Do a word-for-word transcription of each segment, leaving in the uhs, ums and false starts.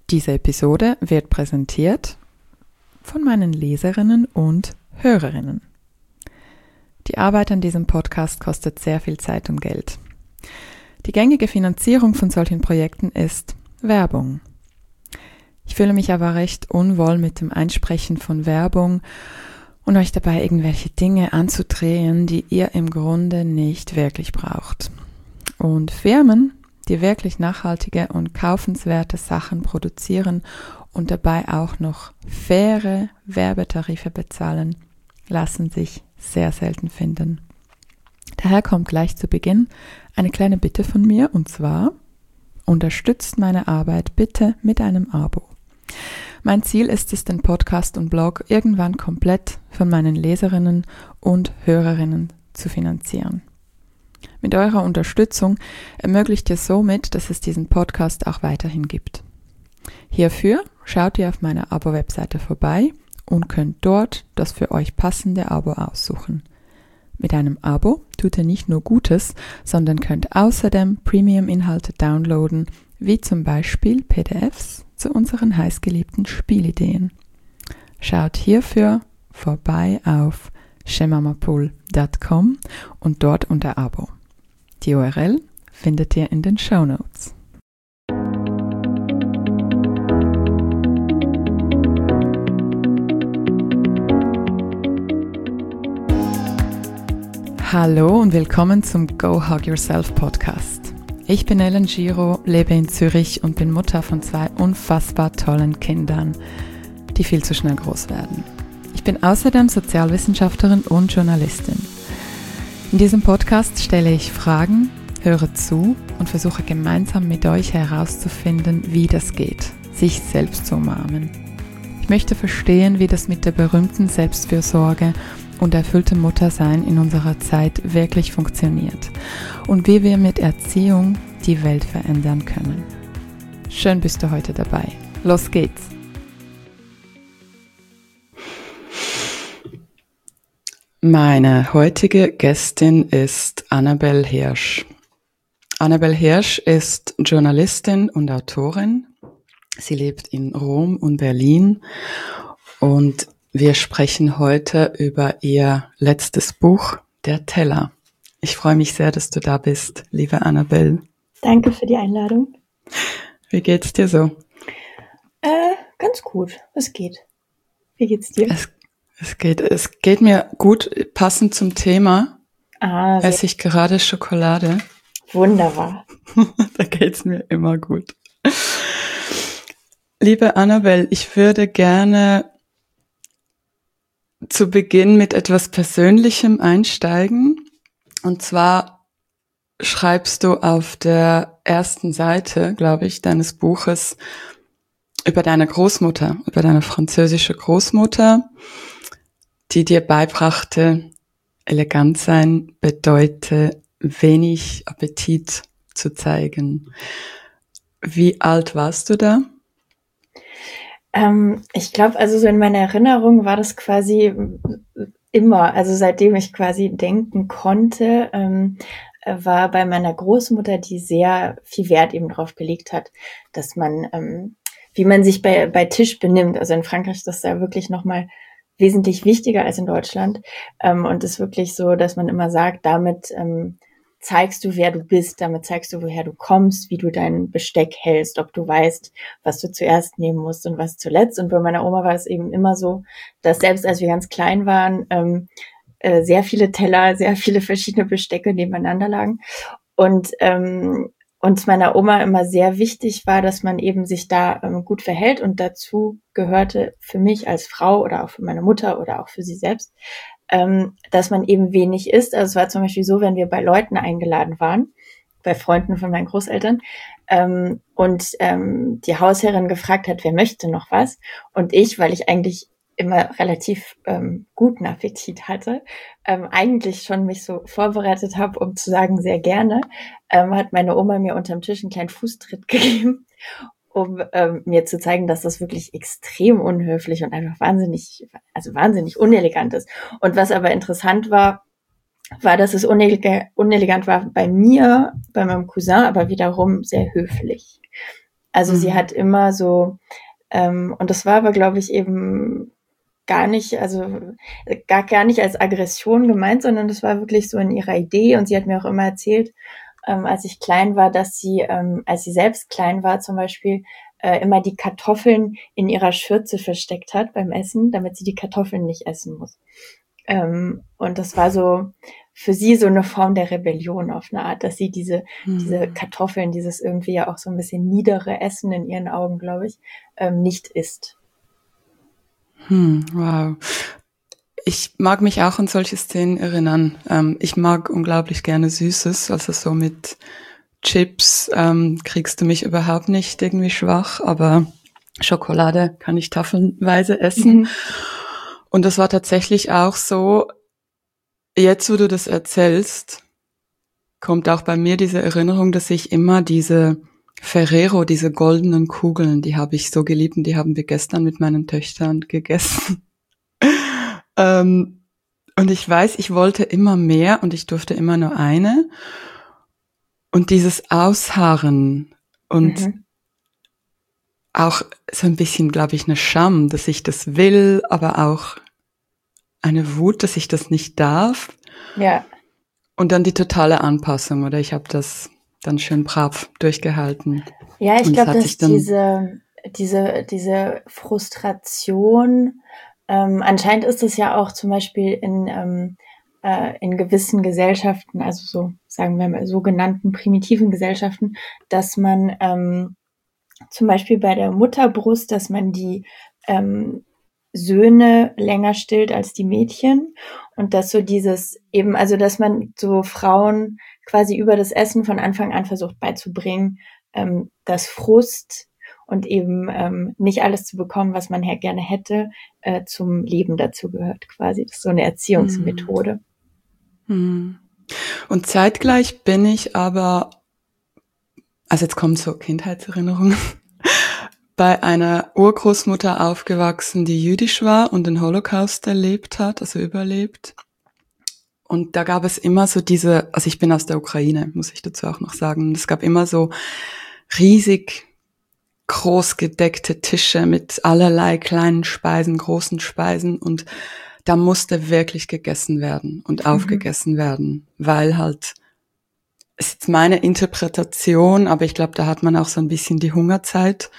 Diese Episode wird präsentiert von meinen Leserinnen und Hörerinnen. Die Arbeit an diesem Podcast kostet sehr viel Zeit und Geld. Die gängige Finanzierung von solchen Projekten ist Werbung. Ich fühle mich aber recht unwohl mit dem Einsprechen von Werbung und euch dabei irgendwelche Dinge anzudrehen, die ihr im Grunde nicht wirklich braucht. Und Firmen, die wirklich nachhaltige und kaufenswerte Sachen produzieren und dabei auch noch faire Werbetarife bezahlen, lassen sich sehr selten finden. Daher kommt gleich zu Beginn eine kleine Bitte von mir, und zwar: unterstützt meine Arbeit bitte mit einem Abo. Mein Ziel ist es, den Podcast und Blog irgendwann komplett von meinen Leserinnen und Hörerinnen zu finanzieren. Mit eurer Unterstützung ermöglicht ihr somit, dass es diesen Podcast auch weiterhin gibt. Hierfür schaut ihr auf meiner Abo-Webseite vorbei und könnt dort das für euch passende Abo aussuchen. Mit einem Abo tut ihr nicht nur Gutes, sondern könnt außerdem Premium-Inhalte downloaden, wie zum Beispiel P D Fs zu unseren heißgeliebten Spielideen. Schaut hierfür vorbei auf shemamapool punkt com und dort unter Abo. Die U R L findet ihr in den Shownotes. Hallo und willkommen zum Go Hug Yourself Podcast. Ich bin Ellen Giro, lebe in Zürich und bin Mutter von zwei unfassbar tollen Kindern, die viel zu schnell groß werden. Ich bin außerdem Sozialwissenschaftlerin und Journalistin. In diesem Podcast stelle ich Fragen, höre zu und versuche gemeinsam mit euch herauszufinden, wie das geht, sich selbst zu umarmen. Ich möchte verstehen, wie das mit der berühmten Selbstfürsorge und erfülltem Muttersein in unserer Zeit wirklich funktioniert und wie wir mit Erziehung die Welt verändern können. Schön bist du heute dabei. Los geht's! Meine heutige Gästin ist Annabel Hirsch. Annabel Hirsch ist Journalistin und Autorin. Sie lebt in Rom und Berlin und wir sprechen heute über ihr letztes Buch, Der Teller. Ich freue mich sehr, dass du da bist, liebe Annabel. Danke für die Einladung. Wie geht's dir so? Äh, ganz gut. Es geht. Wie geht's dir? Es, es geht, es geht mir gut, passend zum Thema. Ah, esse ich gerade Schokolade. Wunderbar. Da geht's mir immer gut. Liebe Annabel, ich würde gerne zu Beginn mit etwas Persönlichem einsteigen. Und zwar schreibst du auf der ersten Seite, glaube ich, deines Buches über deine Großmutter, über deine französische Großmutter, die dir beibrachte, elegant sein bedeute, wenig Appetit zu zeigen. Wie alt warst du da? Ähm, ich glaube, also so in meiner Erinnerung war das quasi immer, also seitdem ich quasi denken konnte, ähm, war bei meiner Großmutter, die sehr viel Wert eben drauf gelegt hat, dass man, ähm, wie man sich bei, bei Tisch benimmt. Also in Frankreich ist das ja wirklich nochmal wesentlich wichtiger als in Deutschland. Ähm, und es ist wirklich so, dass man immer sagt, damit ähm, zeigst du, wer du bist, damit zeigst du, woher du kommst, wie du dein Besteck hältst, ob du weißt, was du zuerst nehmen musst und was zuletzt. Und bei meiner Oma war es eben immer so, dass selbst als wir ganz klein waren, ähm, äh, sehr viele Teller, sehr viele verschiedene Bestecke nebeneinander lagen. Und ähm, uns meiner Oma immer sehr wichtig war, dass man eben sich da ähm, gut verhält. Und dazu gehörte für mich als Frau oder auch für meine Mutter oder auch für sie selbst, ähm, dass man eben wenig isst. Also es war zum Beispiel so, wenn wir bei Leuten eingeladen waren, bei Freunden von meinen Großeltern, ähm, und ähm, die Hausherrin gefragt hat, wer möchte noch was? Und ich, weil ich eigentlich immer relativ ähm, guten Appetit hatte, ähm, eigentlich schon mich so vorbereitet habe, um zu sagen, sehr gerne, ähm, hat meine Oma mir unterm Tisch einen kleinen Fußtritt gegeben, um ähm, mir zu zeigen, dass das wirklich extrem unhöflich und einfach wahnsinnig, also wahnsinnig unelegant ist. Und was aber interessant war, war, dass es unelegant, unelegant war bei mir, bei meinem Cousin, aber wiederum sehr höflich. Also Mhm. sie hat immer so, ähm, und das war aber, glaube ich, eben gar nicht, also gar, gar nicht als Aggression gemeint, sondern das war wirklich so in ihrer Idee. Und sie hat mir auch immer erzählt, ähm, als ich klein war, dass sie, ähm, als sie selbst klein war zum Beispiel, äh, immer die Kartoffeln in ihrer Schürze versteckt hat beim Essen, damit sie die Kartoffeln nicht essen muss. Ähm, und das war so für sie so eine Form der Rebellion auf eine Art, dass sie diese, diese Kartoffeln, dieses irgendwie ja auch so ein bisschen niedere Essen in ihren Augen, glaube ich, ähm, nicht isst. Hm, wow. Ich mag mich auch an solche Szenen erinnern. Ähm, ich mag unglaublich gerne Süßes, also so mit Chips ähm, kriegst du mich überhaupt nicht irgendwie schwach, aber Schokolade kann ich tafelnweise essen. Mhm. Und das war tatsächlich auch so, jetzt wo du das erzählst, kommt auch bei mir diese Erinnerung, dass ich immer diese Ferrero, diese goldenen Kugeln, die habe ich so geliebt und die haben wir gestern mit meinen Töchtern gegessen. ähm, und ich weiß, ich wollte immer mehr und ich durfte immer nur eine. Und dieses Ausharren und Mhm. auch so ein bisschen, glaube ich, eine Scham, dass ich das will, aber auch eine Wut, dass ich das nicht darf. Ja. Und dann die totale Anpassung, oder ich habe das dann schön brav durchgehalten. Ja, ich Und es glaube, hat sich dass dann diese, diese, diese Frustration, ähm, anscheinend ist es ja auch zum Beispiel in, ähm, äh, in gewissen Gesellschaften, also so, sagen wir mal, sogenannten primitiven Gesellschaften, dass man ähm, zum Beispiel bei der Mutterbrust, dass man die ähm, Söhne länger stillt als die Mädchen und dass so dieses eben, also dass man so Frauen quasi über das Essen von Anfang an versucht beizubringen, ähm, dass Frust und eben ähm, nicht alles zu bekommen, was man her gerne hätte, äh, zum Leben dazu gehört quasi. Das ist so eine Erziehungsmethode. hm. Und zeitgleich bin ich aber, also jetzt kommen so Kindheitserinnerungen, bei einer Urgroßmutter aufgewachsen, die jüdisch war und den Holocaust erlebt hat, also überlebt. Und da gab es immer so diese, also ich bin aus der Ukraine, muss ich dazu auch noch sagen. Und es gab immer so riesig groß gedeckte Tische mit allerlei kleinen Speisen, großen Speisen und da musste wirklich gegessen werden und aufgegessen Mhm. werden, weil halt, es ist meine Interpretation, aber ich glaube, da hat man auch so ein bisschen die Hungerzeit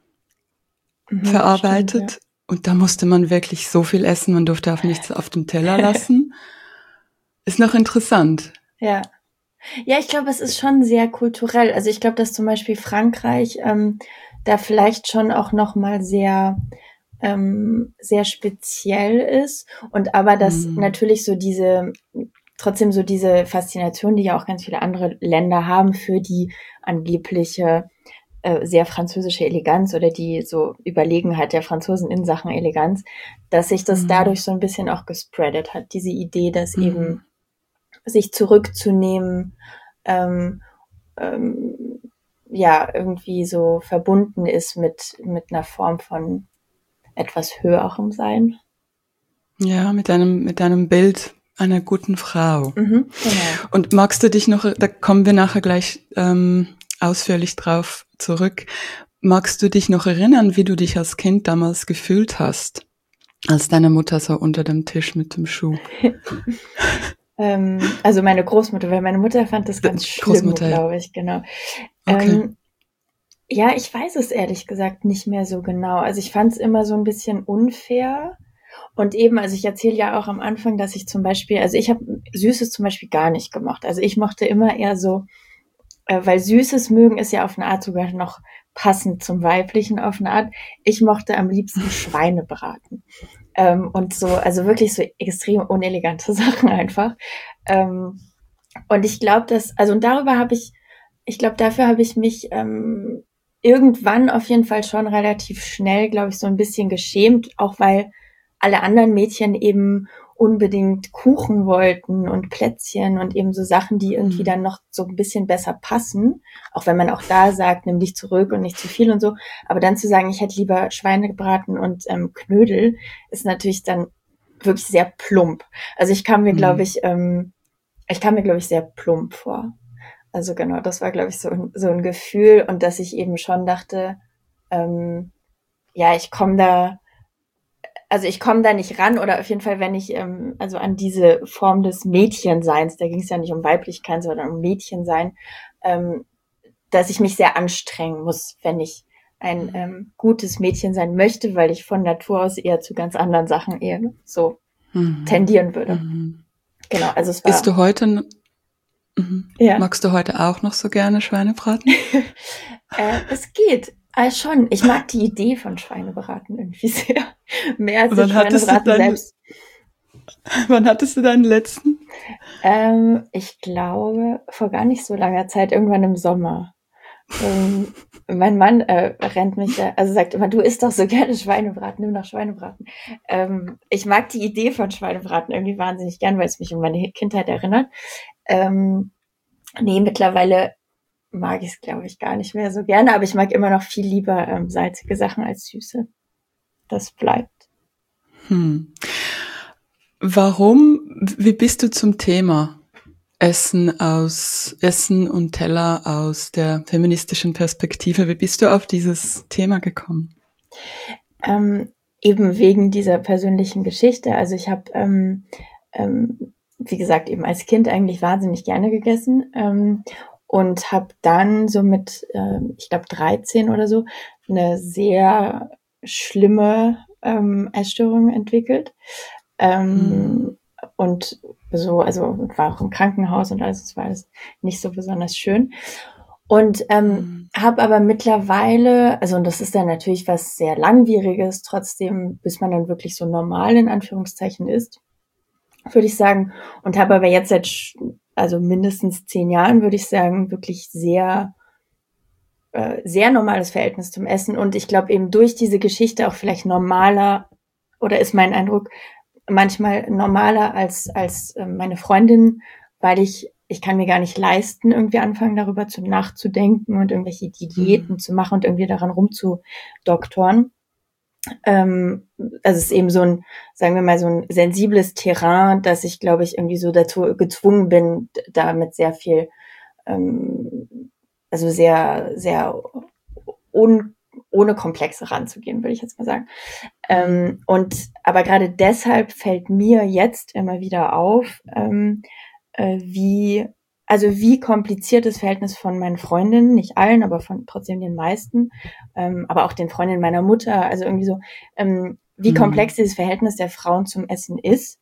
Mhm, das stimmt, ja. verarbeitet und da musste man wirklich so viel essen, man durfte auch nichts auf den Teller lassen. Ist noch interessant. Ja. Ja, ich glaube, es ist schon sehr kulturell. Also ich glaube, dass zum Beispiel Frankreich ähm, da vielleicht schon auch noch mal sehr ähm, sehr speziell ist und aber dass Hm. natürlich so diese trotzdem so diese Faszination, die ja auch ganz viele andere Länder haben für die angebliche äh, sehr französische Eleganz oder die so Überlegenheit der Franzosen in Sachen Eleganz, dass sich das Hm. dadurch so ein bisschen auch gespreadet hat. Diese Idee, dass Hm. eben sich zurückzunehmen, ähm, ähm, ja, irgendwie so verbunden ist mit, mit einer Form von etwas höherem Sein. Ja, mit einem, mit einem Bild einer guten Frau. Mhm, genau. Und magst du dich noch, da kommen wir nachher gleich ähm, ausführlich drauf zurück, magst du dich noch erinnern, wie du dich als Kind damals gefühlt hast, als deine Mutter so unter dem Tisch mit dem Schuh? ähm, also meine Großmutter, weil meine Mutter fand das D- ganz schlimm, Großmutter, ja. glaube ich, genau. Okay. Ähm, ja, ich weiß es ehrlich gesagt nicht mehr so genau. Also ich fand es immer so ein bisschen unfair. Und eben, also ich erzähle ja auch am Anfang, dass ich zum Beispiel, also ich habe Süßes zum Beispiel gar nicht gemocht. Also ich mochte immer eher so, äh, weil Süßes mögen ist ja auf eine Art sogar noch passend zum Weiblichen auf eine Art. Ich mochte am liebsten Schweinebraten. Ähm, und so, also wirklich so extrem unelegante Sachen einfach. Ähm, und ich glaube, dass, also und darüber habe ich, ich glaube, dafür habe ich mich ähm, irgendwann auf jeden Fall schon relativ schnell, glaube ich, so ein bisschen geschämt, auch weil alle anderen Mädchen eben unbedingt Kuchen wollten und Plätzchen und eben so Sachen, die irgendwie Hm. dann noch so ein bisschen besser passen, auch wenn man auch da sagt, nimm dich zurück und nicht zu viel und so, aber dann zu sagen, ich hätte lieber Schweinebraten und ähm, Knödel, ist natürlich dann wirklich sehr plump. Also ich kam mir, glaube Hm. ich, ähm, ich kam mir, glaube ich, sehr plump vor. Also genau, das war, glaube ich, so ein, so ein Gefühl und dass ich eben schon dachte, ähm, ja, ich komme da, also ich komme da nicht ran oder auf jeden Fall, wenn ich ähm, also an diese Form des Mädchenseins, da ging es ja nicht um Weiblichkeit, sondern um Mädchensein, ähm, dass ich mich sehr anstrengen muss, wenn ich ein ähm, gutes Mädchen sein möchte, weil ich von Natur aus eher zu ganz anderen Sachen eher so Mhm. tendieren würde. Mhm. Genau, also es war... Bist du heute, mhm. ja. magst du heute auch noch so gerne Schweinebraten? äh, es geht. Ah, schon. Ich mag die Idee von Schweinebraten irgendwie sehr. Mehr als das Schweinebraten dein, selbst. Wann hattest du deinen letzten? Ähm, ich glaube, vor gar nicht so langer Zeit, irgendwann im Sommer. Ähm, mein Mann äh, rennt mich da, also sagt immer, du isst doch so gerne Schweinebraten, nimm doch Schweinebraten. Ähm, ich mag die Idee von Schweinebraten irgendwie wahnsinnig gern, weil es mich um meine Kindheit erinnert. Ähm, nee, mittlerweile mag ich es, glaube ich, gar nicht mehr so gerne, aber ich mag immer noch viel lieber ähm, salzige Sachen als süße. Das bleibt. Hm. Warum, wie bist du zum Thema Essen aus, Essen und Teller aus der feministischen Perspektive, wie bist du auf dieses Thema gekommen? Ähm, eben wegen dieser persönlichen Geschichte. Also ich habe, ähm, ähm, wie gesagt, eben als Kind eigentlich wahnsinnig gerne gegessen ähm, und habe dann so mit, äh, ich glaube, dreizehn oder so, eine sehr schlimme ähm, Essstörung entwickelt. Ähm, hm. Und so, also war auch im Krankenhaus und alles, das war alles nicht so besonders schön. Und ähm, hm. habe aber mittlerweile, also und das ist dann natürlich was sehr Langwieriges, trotzdem, bis man dann wirklich so normal in Anführungszeichen ist, würde ich sagen. Und habe aber jetzt seit, also mindestens zehn Jahren, würde ich sagen, wirklich sehr, äh, sehr normales Verhältnis zum Essen. Und ich glaube eben durch diese Geschichte auch vielleicht normaler, oder ist mein Eindruck, manchmal normaler als, als äh, meine Freundin, weil ich ich kann mir gar nicht leisten, irgendwie anfangen, darüber zu nachzudenken und irgendwelche Diäten mhm. zu machen und irgendwie daran rumzudoktoren. Ähm, also es ist eben so ein, sagen wir mal, so ein sensibles Terrain, dass ich, glaube ich, irgendwie so dazu gezwungen bin, damit sehr viel, ähm, also sehr, sehr un, ohne Komplexe ranzugehen, würde ich jetzt mal sagen. Mhm. Ähm, und aber gerade deshalb fällt mir jetzt immer wieder auf, ähm, wie, also wie kompliziert das Verhältnis von meinen Freundinnen, nicht allen, aber von trotzdem den meisten, ähm, aber auch den Freundinnen meiner Mutter, also irgendwie so, ähm, wie komplex dieses Verhältnis der Frauen zum Essen ist.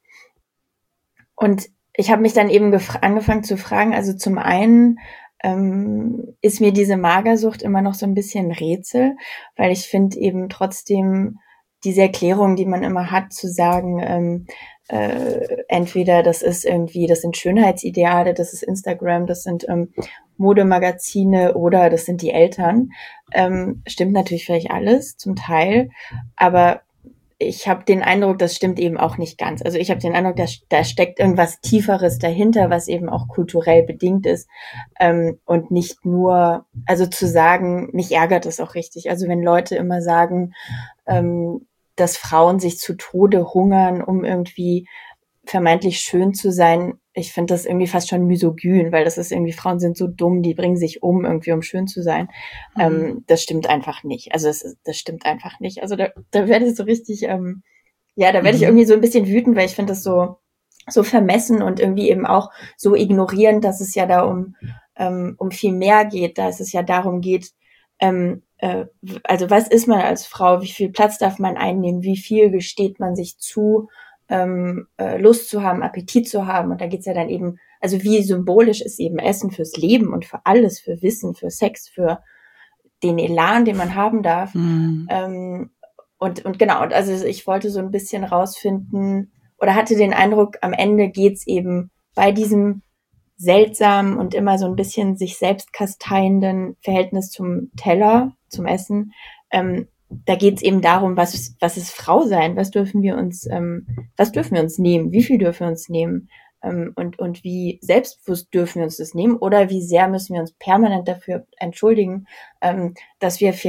Und ich habe mich dann eben gef- angefangen zu fragen, also zum einen ähm, ist mir diese Magersucht immer noch so ein bisschen Rätsel, weil ich finde eben trotzdem diese Erklärung, die man immer hat, zu sagen, ähm, äh, entweder das ist irgendwie, das sind Schönheitsideale, das ist Instagram, das sind ähm, Modemagazine oder das sind die Eltern. Ähm, stimmt natürlich vielleicht alles zum Teil, aber ich habe den Eindruck, das stimmt eben auch nicht ganz. Also ich habe den Eindruck, da, da steckt irgendwas Tieferes dahinter, was eben auch kulturell bedingt ist ähm, und nicht nur, also zu sagen, mich ärgert es auch richtig. Also wenn Leute immer sagen, ähm, dass Frauen sich zu Tode hungern, um irgendwie vermeintlich schön zu sein, ich finde das irgendwie fast schon misogyn, weil das ist irgendwie, Frauen sind so dumm, die bringen sich um, irgendwie um schön zu sein. Mhm. Ähm, das stimmt einfach nicht. Also das, das stimmt einfach nicht. Also da, da werde ich so richtig, ähm, ja, da werde mhm. ich irgendwie so ein bisschen wütend, weil ich finde das so, so vermessen und irgendwie eben auch so ignorierend, dass es ja da um, ähm, um viel mehr geht, dass es ja darum geht, ähm, äh, also was ist man als Frau, wie viel Platz darf man einnehmen, wie viel gesteht man sich zu, ähm, äh, Lust zu haben, Appetit zu haben. Und da geht's ja dann eben, also wie symbolisch ist eben Essen fürs Leben und für alles, für Wissen, für Sex, für den Elan, den man haben darf. Mhm. Ähm, und, und genau, und also ich wollte so ein bisschen rausfinden oder hatte den Eindruck, am Ende geht's eben bei diesem seltsamen und immer so ein bisschen sich selbst kasteienden Verhältnis zum Teller, zum Essen, ähm, da geht es eben darum, was, was ist Frau sein? Was dürfen wir uns, ähm, was dürfen wir uns nehmen? Wie viel dürfen wir uns nehmen? Ähm, und, und wie selbstbewusst dürfen wir uns das nehmen? Oder wie sehr müssen wir uns permanent dafür entschuldigen, ähm, dass wir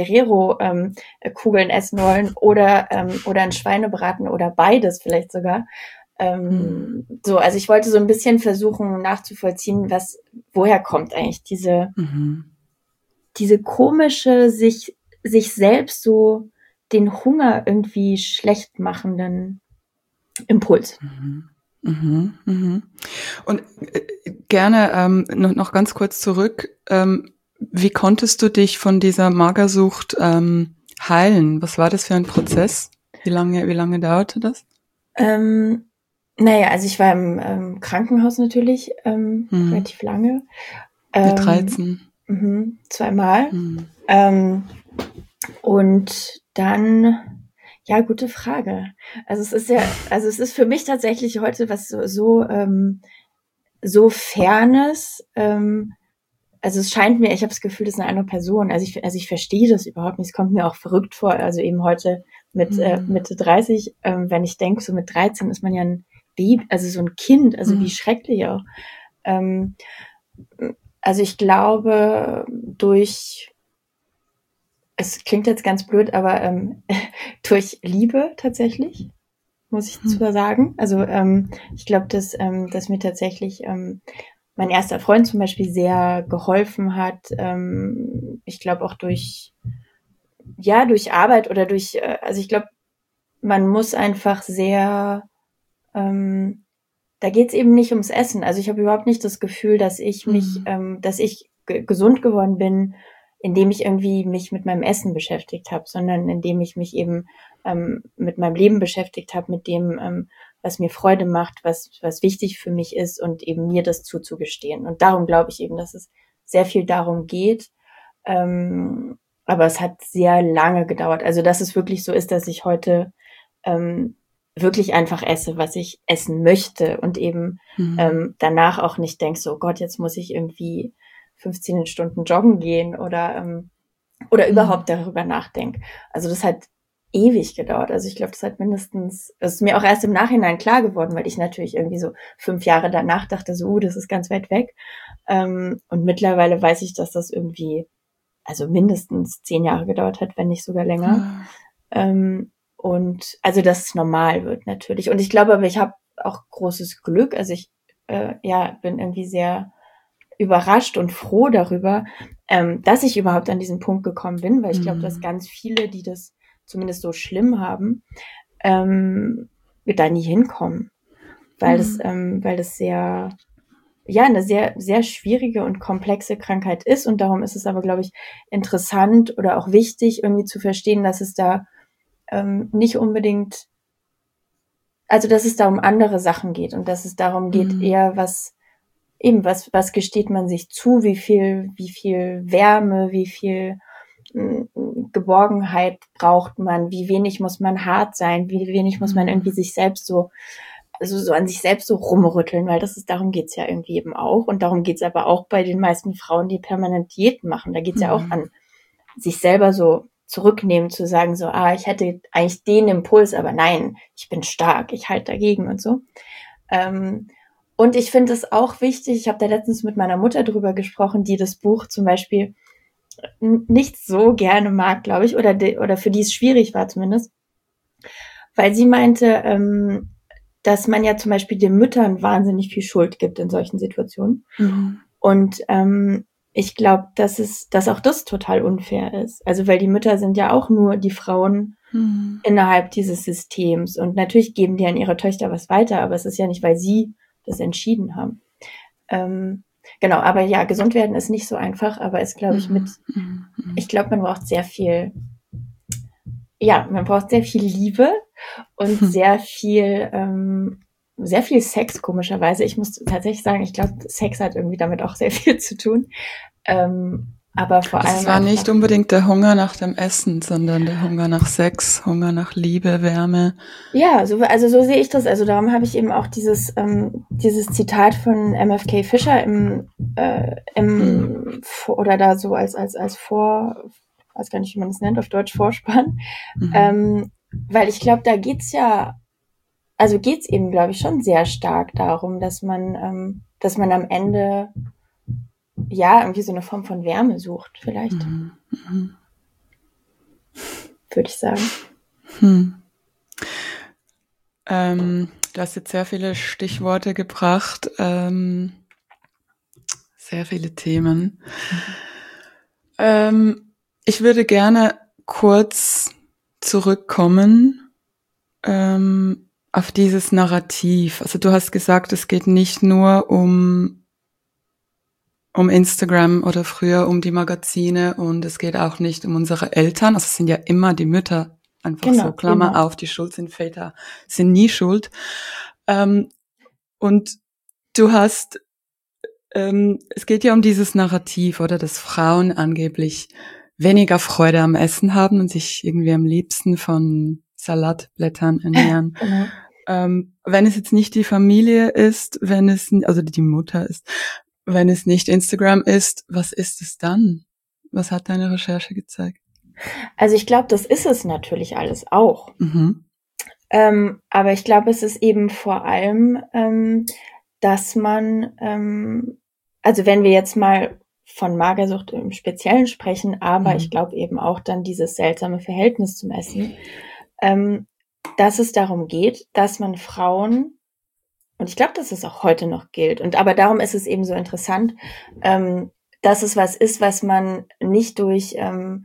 Ferrero-Kugeln ähm, essen wollen oder, ähm, oder ein Schweinebraten oder beides vielleicht sogar. Ähm, mhm. So, also ich wollte so ein bisschen versuchen nachzuvollziehen, was, woher kommt eigentlich diese, mhm. diese komische, sich, sich selbst so den Hunger irgendwie schlecht machenden Impuls. Mhm. Mhm, mhm. Und äh, gerne ähm, noch, noch ganz kurz zurück. Ähm, wie konntest du dich von dieser Magersucht ähm, heilen? Was war das für ein Prozess? Wie lange, wie lange dauerte das? Ähm, naja, also ich war im ähm, Krankenhaus natürlich ähm, mhm. relativ lange. Ähm, Mit dreizehn? Mh, zweimal. Mhm. Ähm, und dann, ja, gute Frage. Also es ist ja, also es ist für mich tatsächlich heute was so, so, ähm, so Fernes. Ähm, also es scheint mir, ich habe das Gefühl, das ist eine andere Person. Also ich, also ich verstehe das überhaupt nicht. Es kommt mir auch verrückt vor. Also eben heute mit mhm. äh, Mitte dreißig, ähm, wenn ich denke, so mit dreizehn ist man ja ein Baby, also so ein Kind. Also mhm. wie schrecklich auch. Ähm, also ich glaube, durch es klingt jetzt ganz blöd, aber ähm, durch Liebe tatsächlich, muss ich hm. zwar sagen. Also ähm, ich glaube, dass, ähm, dass mir tatsächlich ähm, mein erster Freund zum Beispiel sehr geholfen hat. Ähm, ich glaube auch durch, ja, durch Arbeit oder durch, äh, also ich glaube, man muss einfach sehr, ähm, da geht's eben nicht ums Essen. Also ich habe überhaupt nicht das Gefühl, dass ich mich, hm. ähm, dass ich g- gesund geworden bin, indem ich irgendwie mich mit meinem Essen beschäftigt habe, sondern indem ich mich eben ähm, mit meinem Leben beschäftigt habe, mit dem, ähm, was mir Freude macht, was, was wichtig für mich ist und eben mir das zuzugestehen. Und darum glaube ich eben, dass es sehr viel darum geht. Ähm, aber es hat sehr lange gedauert. Also dass es wirklich so ist, dass ich heute ähm, wirklich einfach esse, was ich essen möchte und eben mhm. ähm, danach auch nicht denke, so Gott, jetzt muss ich irgendwie fünfzehn Stunden joggen gehen oder ähm, oder mhm. überhaupt darüber nachdenke. Also das hat ewig gedauert. Also ich glaube, das hat mindestens, es ist mir auch erst im Nachhinein klar geworden, weil ich natürlich irgendwie so fünf Jahre danach dachte, so, uh, das ist ganz weit weg. Ähm, und mittlerweile weiß ich, dass das irgendwie, also mindestens zehn Jahre gedauert hat, wenn nicht sogar länger. Mhm. Ähm, und also, dass es normal wird natürlich. Und ich glaube, aber ich habe auch großes Glück. Also ich äh, ja bin irgendwie sehr überrascht und froh darüber, ähm, dass ich überhaupt an diesen Punkt gekommen bin, weil ich glaube, dass ganz viele, die das zumindest so schlimm haben, ähm, da nie hinkommen, weil mhm. das, ähm, weil das sehr, ja, eine sehr, sehr schwierige und komplexe Krankheit ist und darum ist es aber, glaube ich, interessant oder auch wichtig, irgendwie zu verstehen, dass es da ähm, nicht unbedingt, also dass es da um andere Sachen geht und dass es darum geht, mhm. eher was eben, was, was gesteht man sich zu, wie viel, wie viel Wärme, wie viel mh, Geborgenheit braucht man, wie wenig muss man hart sein, wie wenig muss man irgendwie sich selbst so, also so an sich selbst so rumrütteln, weil das ist, darum geht's ja irgendwie eben auch. Und darum geht's aber auch bei den meisten Frauen, die permanent Diäten machen. Da geht's mhm. ja auch an sich selber so zurücknehmen, zu sagen so, ah, ich hätte eigentlich den Impuls, aber nein, ich bin stark, ich halte dagegen und so. Ähm, Und ich finde es auch wichtig, ich habe da letztens mit meiner Mutter drüber gesprochen, die das Buch zum Beispiel nicht so gerne mag, glaube ich, oder, de, oder für die es schwierig war zumindest, weil sie meinte, ähm, dass man ja zum Beispiel den Müttern wahnsinnig viel Schuld gibt in solchen Situationen. Mhm. Und ähm, ich glaube, dass es, dass auch das total unfair ist. Also weil die Mütter sind ja auch nur die Frauen mhm. innerhalb dieses Systems. Und natürlich geben die an ihre Töchter was weiter, aber es ist ja nicht, weil sie das entschieden haben. Ähm, genau, aber ja, gesund werden ist nicht so einfach, aber ist, glaube ich, mit, mhm. ich glaube, man braucht sehr viel, ja, man braucht sehr viel Liebe und hm. sehr viel, ähm, sehr viel Sex, komischerweise. Ich muss tatsächlich sagen, ich glaube, Sex hat irgendwie damit auch sehr viel zu tun. Ähm, aber vor also allem. Es war nicht unbedingt der Hunger nach dem Essen, sondern der Hunger nach Sex, Hunger nach Liebe, Wärme. Ja, so, also so sehe ich das. Also darum habe ich eben auch dieses, ähm, dieses Zitat von M F K Fisher im, äh, im hm. oder da so als, als, als Vor, weiß gar nicht, wie man es nennt, auf Deutsch Vorspann. Mhm. Ähm, weil ich glaube, da geht's ja, also geht's eben, glaube ich, schon sehr stark darum, dass man, ähm, dass man am Ende ja irgendwie so eine Form von Wärme sucht, vielleicht. Mhm. Mhm. Würde ich sagen. Hm. Ähm, Du hast jetzt sehr viele Stichworte gebracht, ähm, sehr viele Themen. Mhm. Ähm, ich würde gerne kurz zurückkommen ähm, auf dieses Narrativ. Also du hast gesagt, es geht nicht nur um um Instagram oder früher um die Magazine und es geht auch nicht um unsere Eltern. Also es sind ja immer die Mütter, einfach Genau, so, Klammer immer. auf, die schuld sind, Väter sind nie schuld. Ähm, und du hast, ähm, es geht ja um dieses Narrativ, oder, dass Frauen angeblich weniger Freude am Essen haben und sich irgendwie am liebsten von Salatblättern ernähren. Genau. Ähm, wenn es jetzt nicht die Familie ist, wenn es, also die Mutter ist, wenn es nicht Instagram ist, was ist es dann? Was hat deine Recherche gezeigt? Also ich glaube, das ist es natürlich alles auch. Mhm. Ähm, aber ich glaube, es ist eben vor allem, ähm, dass man, ähm, also wenn wir jetzt mal von Magersucht im Speziellen sprechen, aber mhm. ich glaube eben auch dann dieses seltsame Verhältnis zum Essen, ähm, dass es darum geht, dass man Frauen, und ich glaube, dass es auch heute noch gilt, und aber darum ist es eben so interessant, ähm, dass es was ist, was man nicht durch ähm,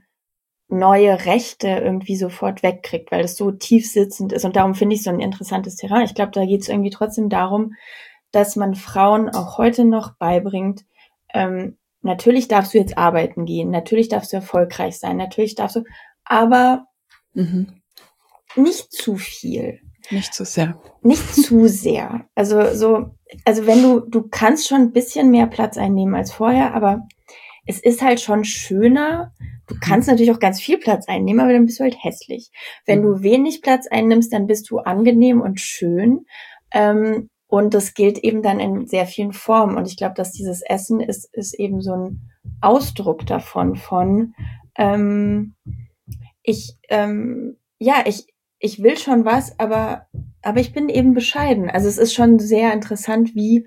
neue Rechte irgendwie sofort wegkriegt, weil es so tief sitzend ist. Und darum finde ich so ein interessantes Terrain. Ich glaube, da geht es irgendwie trotzdem darum, dass man Frauen auch heute noch beibringt, ähm, natürlich darfst du jetzt arbeiten gehen, natürlich darfst du erfolgreich sein, natürlich darfst du, aber mhm. nicht zu viel. Nicht zu sehr. Nicht zu sehr. Also so, also wenn du, du kannst schon ein bisschen mehr Platz einnehmen als vorher, aber es ist halt schon schöner. Du kannst natürlich auch ganz viel Platz einnehmen, aber dann bist du halt hässlich. Wenn du wenig Platz einnimmst, dann bist du angenehm und schön. Ähm, und das gilt eben dann in sehr vielen Formen. Und ich glaube, dass dieses Essen ist, ist eben so ein Ausdruck davon, von ähm, ich, ähm, ja, ich, ich will schon was, aber, aber ich bin eben bescheiden. Also es ist schon sehr interessant, wie,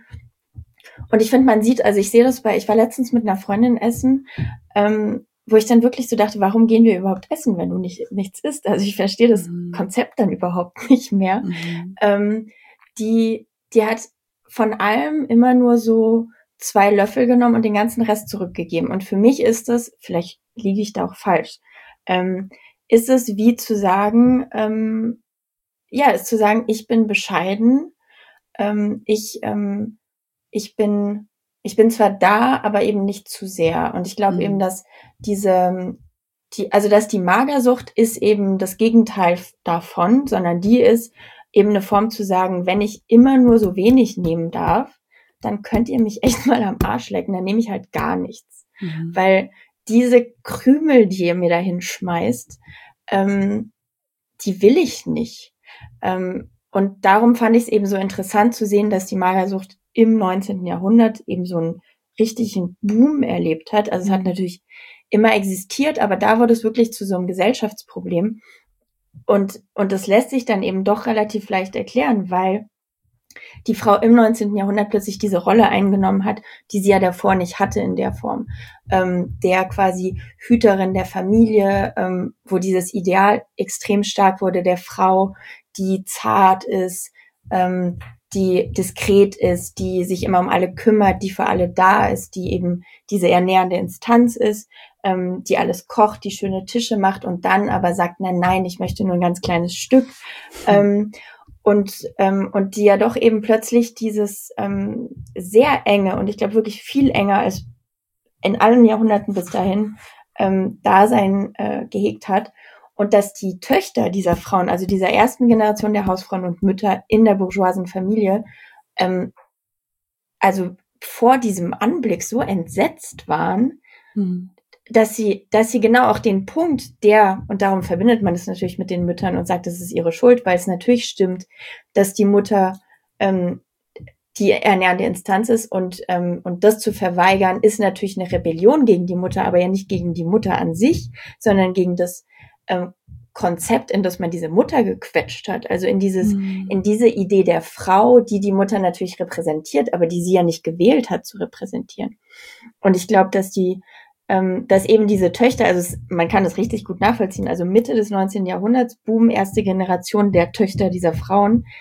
und ich finde, man sieht, also ich sehe das bei, ich war letztens mit einer Freundin essen, ähm, wo ich dann wirklich so dachte, warum gehen wir überhaupt essen, wenn du nicht nichts isst? Also ich verstehe das mhm. Konzept dann überhaupt nicht mehr. Mhm. Ähm, die, die hat von allem immer nur so zwei Löffel genommen und den ganzen Rest zurückgegeben. Und für mich ist das, vielleicht liege ich da auch falsch, ähm, ist es wie zu sagen, ähm, ja, ist zu sagen, ich bin bescheiden, ähm, ich, ähm, ich bin, ich bin zwar da, aber eben nicht zu sehr. Und ich glaube mhm. eben, dass diese, die, also dass die Magersucht ist eben das Gegenteil davon, sondern die ist eben eine Form zu sagen, wenn ich immer nur so wenig nehmen darf, dann könnt ihr mich echt mal am Arsch lecken, dann nehme ich halt gar nichts. Mhm. Weil diese Krümel, die ihr mir dahin schmeißt, ähm, die will ich nicht. Ähm, und darum fand ich es eben so interessant zu sehen, dass die Magersucht im neunzehnten Jahrhundert eben so einen richtigen Boom erlebt hat. Also es hat natürlich immer existiert, aber da wurde es wirklich zu so einem Gesellschaftsproblem. Und, und das lässt sich dann eben doch relativ leicht erklären, weil die Frau im neunzehnten Jahrhundert plötzlich diese Rolle eingenommen hat, die sie ja davor nicht hatte in der Form. Ähm, der quasi Hüterin der Familie, ähm, wo dieses Ideal extrem stark wurde, der Frau, die zart ist, ähm, die diskret ist, die sich immer um alle kümmert, die für alle da ist, die eben diese ernährende Instanz ist, ähm, die alles kocht, die schöne Tische macht und dann aber sagt, nein, nein, ich möchte nur ein ganz kleines Stück. Ähm, und ähm, und die ja doch eben plötzlich dieses ähm, sehr enge und ich glaube wirklich viel enger als in allen Jahrhunderten bis dahin ähm, Dasein äh, gehegt hat. Und dass die Töchter dieser Frauen, also dieser ersten Generation der Hausfrauen und Mütter in der bourgeoisen Familie, ähm, also vor diesem Anblick so entsetzt waren, mhm. dass sie, dass sie genau auch den Punkt, der, und darum verbindet man es natürlich mit den Müttern und sagt, es ist ihre Schuld, weil es natürlich stimmt, dass die Mutter ähm, die ernährende Instanz ist und ähm, und das zu verweigern, ist natürlich eine Rebellion gegen die Mutter, aber ja nicht gegen die Mutter an sich, sondern gegen das ähm, Konzept, in das man diese Mutter gequetscht hat, also in dieses mhm. in diese Idee der Frau, die die Mutter natürlich repräsentiert, aber die sie ja nicht gewählt hat zu repräsentieren. Und ich glaube, dass die ähm, dass eben diese Töchter, also es, man kann das richtig gut nachvollziehen, also Mitte des neunzehnten Jahrhunderts, Boom, erste Generation der Töchter dieser Frauen,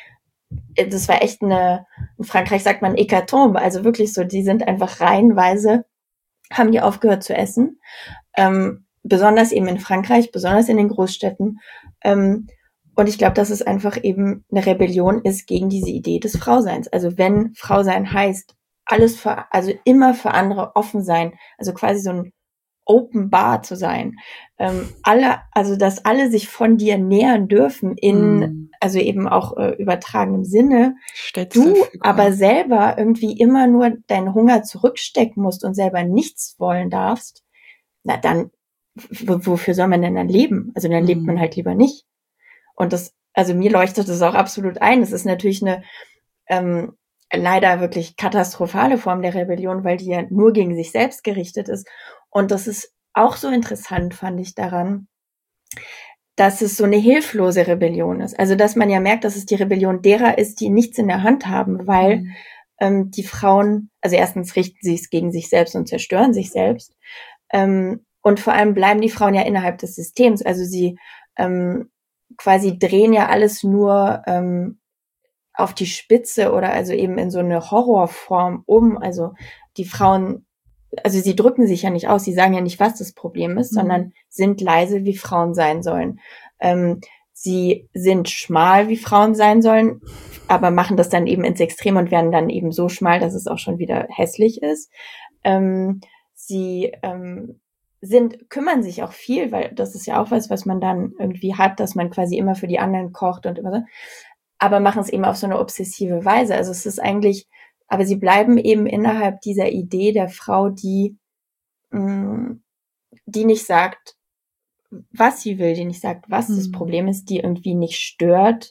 das war echt eine, in Frankreich sagt man Hécatombe, also wirklich so, die sind einfach reihenweise, haben die aufgehört zu essen, ähm, besonders eben in Frankreich, besonders in den Großstädten, ähm, und ich glaube, dass es einfach eben eine Rebellion ist gegen diese Idee des Frauseins. Also wenn Frausein heißt, alles für, also immer für andere offen sein, also quasi so ein Open Bar zu sein, ähm, alle, also dass alle sich von dir nähern dürfen in, mm. also eben auch äh, übertragenem Sinne, Stets du verfügbar. aber selber irgendwie immer nur deinen Hunger zurückstecken musst und selber nichts wollen darfst, na dann, w- wofür soll man denn dann leben? Also dann mm. lebt man halt lieber nicht. Und das, also mir leuchtet das auch absolut ein. Das ist natürlich eine ähm, leider wirklich katastrophale Form der Rebellion, weil die ja nur gegen sich selbst gerichtet ist. Und das ist auch so interessant, fand ich daran, dass es so eine hilflose Rebellion ist. Also dass man ja merkt, dass es die Rebellion derer ist, die nichts in der Hand haben, weil mhm. ähm, die Frauen, also erstens richten sie es gegen sich selbst und zerstören sich selbst. Ähm, und vor allem bleiben die Frauen ja innerhalb des Systems. Also sie ähm, quasi drehen ja alles nur ähm, auf die Spitze oder also eben in so eine Horrorform um. Also die Frauen, also sie drücken sich ja nicht aus, sie sagen ja nicht, was das Problem ist, mhm. sondern sind leise, wie Frauen sein sollen. Ähm, sie sind schmal, wie Frauen sein sollen, aber machen das dann eben ins Extrem und werden dann eben so schmal, dass es auch schon wieder hässlich ist. Ähm, sie ähm, sind, kümmern sich auch viel, weil das ist ja auch was, was man dann irgendwie hat, dass man quasi immer für die anderen kocht und immer so, aber machen es eben auf so eine obsessive Weise. Also es ist eigentlich, aber sie bleiben eben innerhalb dieser Idee der Frau, die, mh, die nicht sagt, was sie will, die nicht sagt, was hm. das Problem ist, die irgendwie nicht stört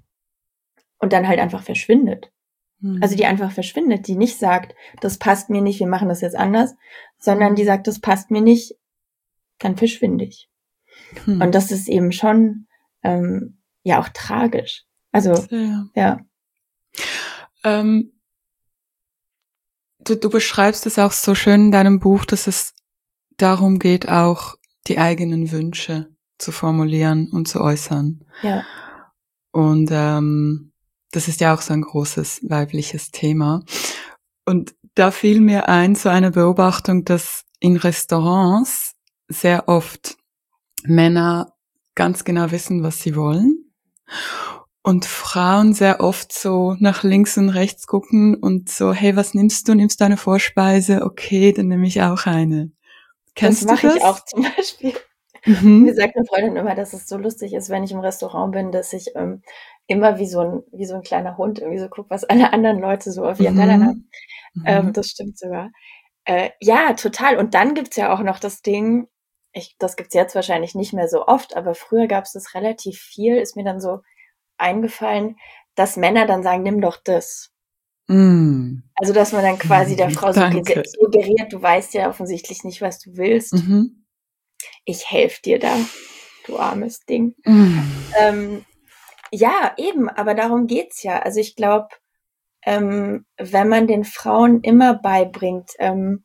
und dann halt einfach verschwindet. Hm. Also die einfach verschwindet, die nicht sagt, das passt mir nicht, wir machen das jetzt anders, sondern hm. die sagt, das passt mir nicht, dann verschwinde ich. Hm. Und das ist eben schon ähm, ja auch tragisch. Also, ja. ja. Ähm, du, du beschreibst es auch so schön in deinem Buch, dass es darum geht, auch die eigenen Wünsche zu formulieren und zu äußern. Ja. Und ähm, das ist ja auch so ein großes weibliches Thema. Und da fiel mir ein, so eine Beobachtung, dass in Restaurants sehr oft Männer ganz genau wissen, was sie wollen. Und Frauen sehr oft so nach links und rechts gucken und so, hey, was nimmst du? Nimmst du eine Vorspeise? Okay, dann nehme ich auch eine. Kennst das mache du das? Ich auch zum Beispiel. Mhm. Mir sagt eine Freundin immer, dass es so lustig ist, wenn ich im Restaurant bin, dass ich ähm, immer wie so ein wie so ein kleiner Hund irgendwie so gucke, was alle anderen Leute so auf ihren Tellern haben. Mhm. Ähm, das stimmt sogar. Äh, ja, total. Und dann gibt's ja auch noch das Ding, ich, das gibt's jetzt wahrscheinlich nicht mehr so oft, aber früher gab's das relativ viel, ist mir dann so eingefallen, dass Männer dann sagen, nimm doch das. Mm. Also, dass man dann quasi der Frau so suggeriert, du weißt ja offensichtlich nicht, was du willst. Mhm. Ich helfe dir da, du armes Ding. Mm. Ähm, ja, eben, aber darum geht's ja. Also ich glaube, ähm, wenn man den Frauen immer beibringt, ähm,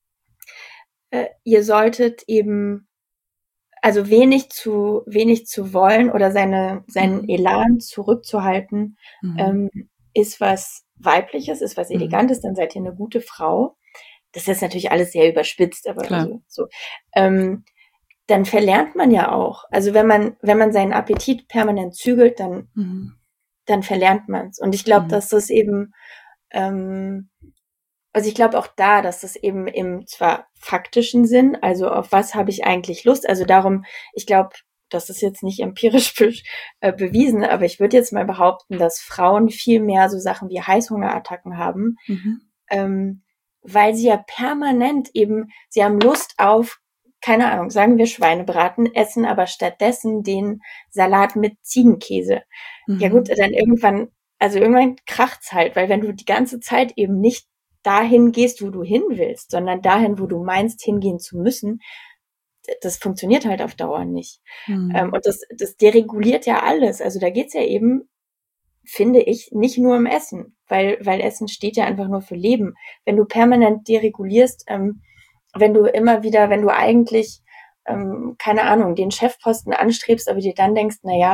äh, ihr solltet eben, also wenig zu wenig zu wollen oder seine seinen Elan zurückzuhalten, mhm. ähm, ist was Weibliches, ist was Elegantes, mhm. dann seid ihr eine gute Frau. Das ist natürlich alles sehr überspitzt, aber also, so. Ähm, dann verlernt man ja auch. Also wenn man wenn man seinen Appetit permanent zügelt, dann mhm. dann verlernt man es. Und ich glaube, mhm. dass das eben ähm, also ich glaube auch da, dass das eben im zwar faktischen Sinn, also auf was habe ich eigentlich Lust, also darum, ich glaube, das ist jetzt nicht empirisch be- äh, bewiesen, aber ich würde jetzt mal behaupten, dass Frauen viel mehr so Sachen wie Heißhungerattacken haben, mhm. ähm, weil sie ja permanent eben, sie haben Lust auf, keine Ahnung, sagen wir Schweinebraten, essen aber stattdessen den Salat mit Ziegenkäse. Mhm. Ja gut, dann irgendwann, also irgendwann kracht's halt, weil wenn du die ganze Zeit eben nicht dahin gehst, wo du hin willst, sondern dahin, wo du meinst, hingehen zu müssen, das funktioniert halt auf Dauer nicht. Mhm. Ähm, und das, das dereguliert ja alles. Also da geht's ja eben, finde ich, nicht nur um Essen, weil, weil Essen steht ja einfach nur für Leben. Wenn du permanent deregulierst, ähm, wenn du immer wieder, wenn du eigentlich, ähm, keine Ahnung, den Chefposten anstrebst, aber dir dann denkst, na ja,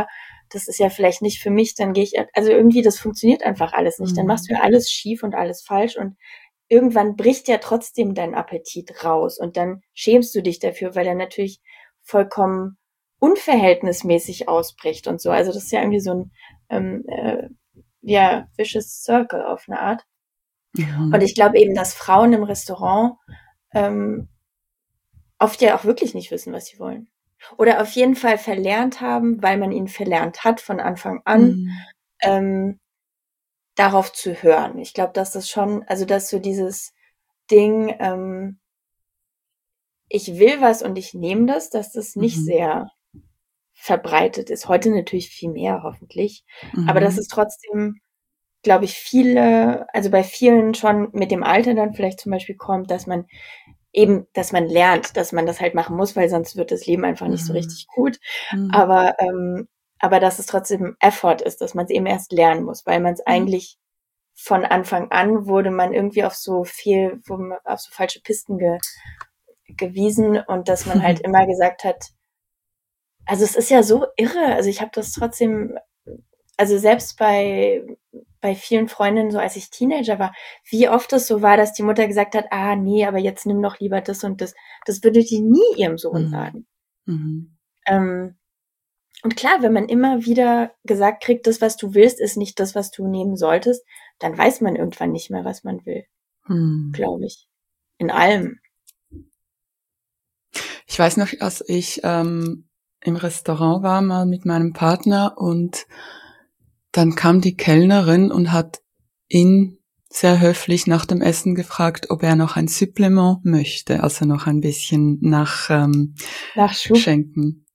das ist ja vielleicht nicht für mich, dann gehe ich, also irgendwie, das funktioniert einfach alles nicht. Dann machst du ja alles schief und alles falsch und irgendwann bricht ja trotzdem dein Appetit raus und dann schämst du dich dafür, weil er natürlich vollkommen unverhältnismäßig ausbricht und so. Also das ist ja irgendwie so ein ähm, äh, ja, vicious circle auf eine Art. Mhm. Und ich glaube eben, dass Frauen im Restaurant ähm, oft ja auch wirklich nicht wissen, was sie wollen. Oder auf jeden Fall verlernt haben, weil man ihnen verlernt hat von Anfang an, mhm. ähm, darauf zu hören. Ich glaube, dass das schon, also dass so dieses Ding, ähm, ich will was und ich nehme das, dass das nicht mhm. sehr verbreitet ist. Heute natürlich viel mehr, hoffentlich. Mhm. Aber dass es trotzdem, glaube ich, viele, also bei vielen schon mit dem Alter dann vielleicht zum Beispiel kommt, dass man eben, dass man lernt, dass man das halt machen muss, weil sonst wird das Leben einfach nicht mhm. so richtig gut. Mhm. Aber, ähm, aber dass es trotzdem Effort ist, dass man es eben erst lernen muss, weil man es mhm. eigentlich von Anfang an wurde man irgendwie auf so viel, auf so falsche Pisten ge, gewiesen und dass man halt immer gesagt hat, also es ist ja so irre, also ich habe das trotzdem, also selbst bei bei vielen Freundinnen, so als ich Teenager war, wie oft es so war, dass die Mutter gesagt hat, ah nee, aber jetzt nimm doch lieber das und das. Das würde die nie ihrem Sohn mhm. sagen. Mhm. Ähm, und klar, wenn man immer wieder gesagt kriegt, das, was du willst, ist nicht das, was du nehmen solltest, dann weiß man irgendwann nicht mehr, was man will. Mhm. Glaube ich. In allem. Ich weiß noch, als ich ähm, im Restaurant war, mal mit meinem Partner und dann kam die Kellnerin und hat ihn sehr höflich nach dem Essen gefragt, ob er noch ein Supplement möchte, also noch ein bisschen nach ähm, schenken.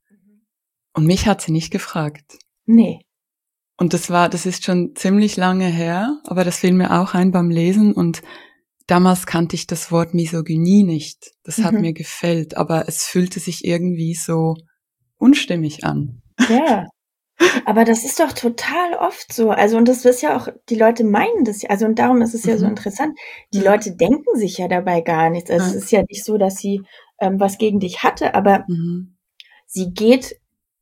Und mich hat sie nicht gefragt. Nee. Und das war, das ist schon ziemlich lange her, aber das fiel mir auch ein beim Lesen und damals kannte ich das Wort Misogynie nicht. Das mhm. hat mir gefällt, aber es fühlte sich irgendwie so unstimmig an. Ja. Aber das ist doch total oft so. Also, und das ist ja auch, die Leute meinen das ja, also, und darum ist es ja mhm. so interessant. Die ja. Leute denken sich ja dabei gar nichts. Also, ja. es ist ja nicht so, dass sie ähm, was gegen dich hatte, aber mhm. sie geht,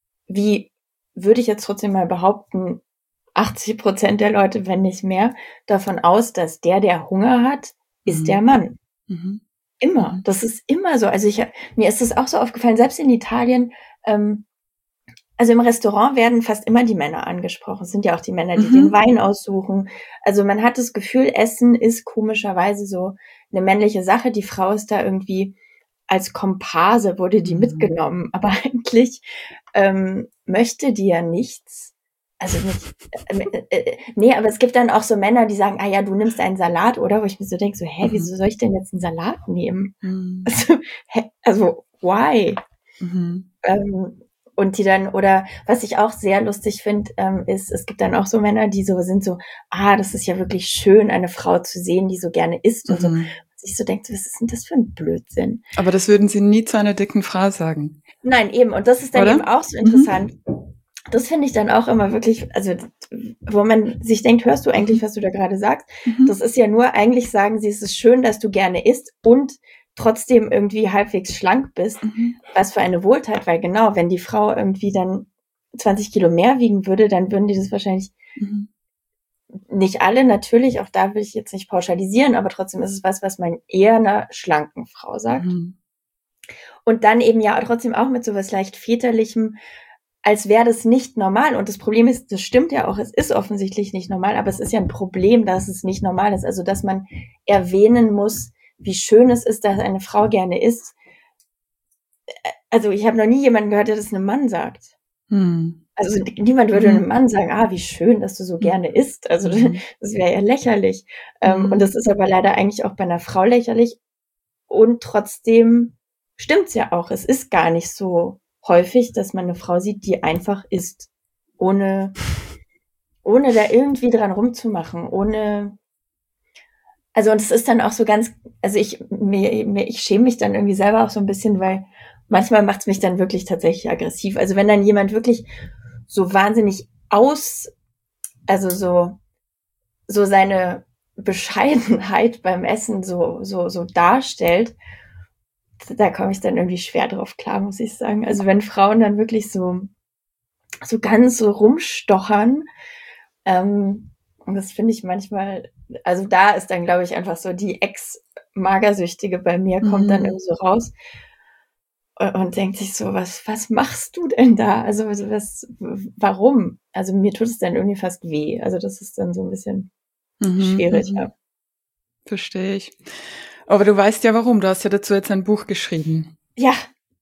wie würde ich jetzt trotzdem mal behaupten, achtzig Prozent der Leute, wenn nicht mehr, davon aus, dass der, der Hunger hat, ist mhm. der Mann. Mhm. Immer. Das ist immer so. Also, ich, mir ist das auch so aufgefallen, selbst in Italien, ähm, also im Restaurant werden fast immer die Männer angesprochen. Es sind ja auch die Männer, die mhm. den Wein aussuchen. Also man hat das Gefühl, Essen ist komischerweise so eine männliche Sache. Die Frau ist da irgendwie als Komparse, wurde die mhm. mitgenommen. Aber eigentlich ähm, möchte die ja nichts. Also nicht, äh, äh, nee, aber es gibt dann auch so Männer, die sagen, ah ja, du nimmst einen Salat, oder? Wo ich mir so denke, so, hä, mhm. wieso soll ich denn jetzt einen Salat nehmen? Mhm. Also, hä, also, why? Mhm. Ähm, Und die dann, oder was ich auch sehr lustig finde, ähm, ist, es gibt dann auch so Männer, die so sind so, ah, das ist ja wirklich schön, eine Frau zu sehen, die so gerne isst mhm. und so. Und ich so denke, was ist denn das für ein Blödsinn? Aber das würden Sie nie zu einer dicken Frau sagen. Nein, eben. Und das ist dann Oder? eben auch so interessant. Mhm. Das finde ich dann auch immer wirklich, also wo man sich denkt, hörst du eigentlich, was du da gerade sagst? Mhm. Das ist ja nur, eigentlich sagen sie, es ist schön, dass du gerne isst und trotzdem irgendwie halbwegs schlank bist, mhm. was für eine Wohltat, weil genau, wenn die Frau irgendwie dann zwanzig Kilo mehr wiegen würde, dann würden die das wahrscheinlich, mhm. nicht alle natürlich, auch da will ich jetzt nicht pauschalisieren, aber trotzdem ist es was, was man eher einer schlanken Frau sagt. Mhm. Und dann eben ja trotzdem auch mit sowas leicht väterlichem, als wäre das nicht normal. Und das Problem ist, das stimmt ja auch, es ist offensichtlich nicht normal, aber es ist ja ein Problem, dass es nicht normal ist. Also, dass man erwähnen muss, wie schön es ist, dass eine Frau gerne isst. Also ich habe noch nie jemanden gehört, der das einem Mann sagt. Hm. Also niemand würde hm. einem Mann sagen, ah, wie schön, dass du so gerne isst. Also hm. das wäre ja lächerlich. Hm. Ähm, und das ist aber leider eigentlich auch bei einer Frau lächerlich. Und trotzdem stimmt's ja auch. Es ist gar nicht so häufig, dass man eine Frau sieht, die einfach isst. Ohne, ohne da irgendwie dran rumzumachen. Ohne... Also und es ist dann auch so ganz, also ich mir, mir, ich schäme mich dann irgendwie selber auch so ein bisschen, weil manchmal macht es mich dann wirklich tatsächlich aggressiv. Also wenn dann jemand wirklich so wahnsinnig aus, also so so seine Bescheidenheit beim Essen so so so darstellt, da komme ich dann irgendwie schwer drauf klar, muss ich sagen. Also wenn Frauen dann wirklich so so ganz so rumstochern. Ähm, und das finde ich manchmal, also da ist dann, glaube ich, einfach so die Ex-Magersüchtige bei mir, kommt dann Mhm. irgendwie so raus und, und denkt sich so, was, was machst du denn da? Also, also was, warum? Also mir tut es dann irgendwie fast weh. Also das ist dann so ein bisschen Mhm, schwierig, mhm. ja. Verstehe ich. Aber du weißt ja warum, du hast ja dazu jetzt ein Buch geschrieben. Ja,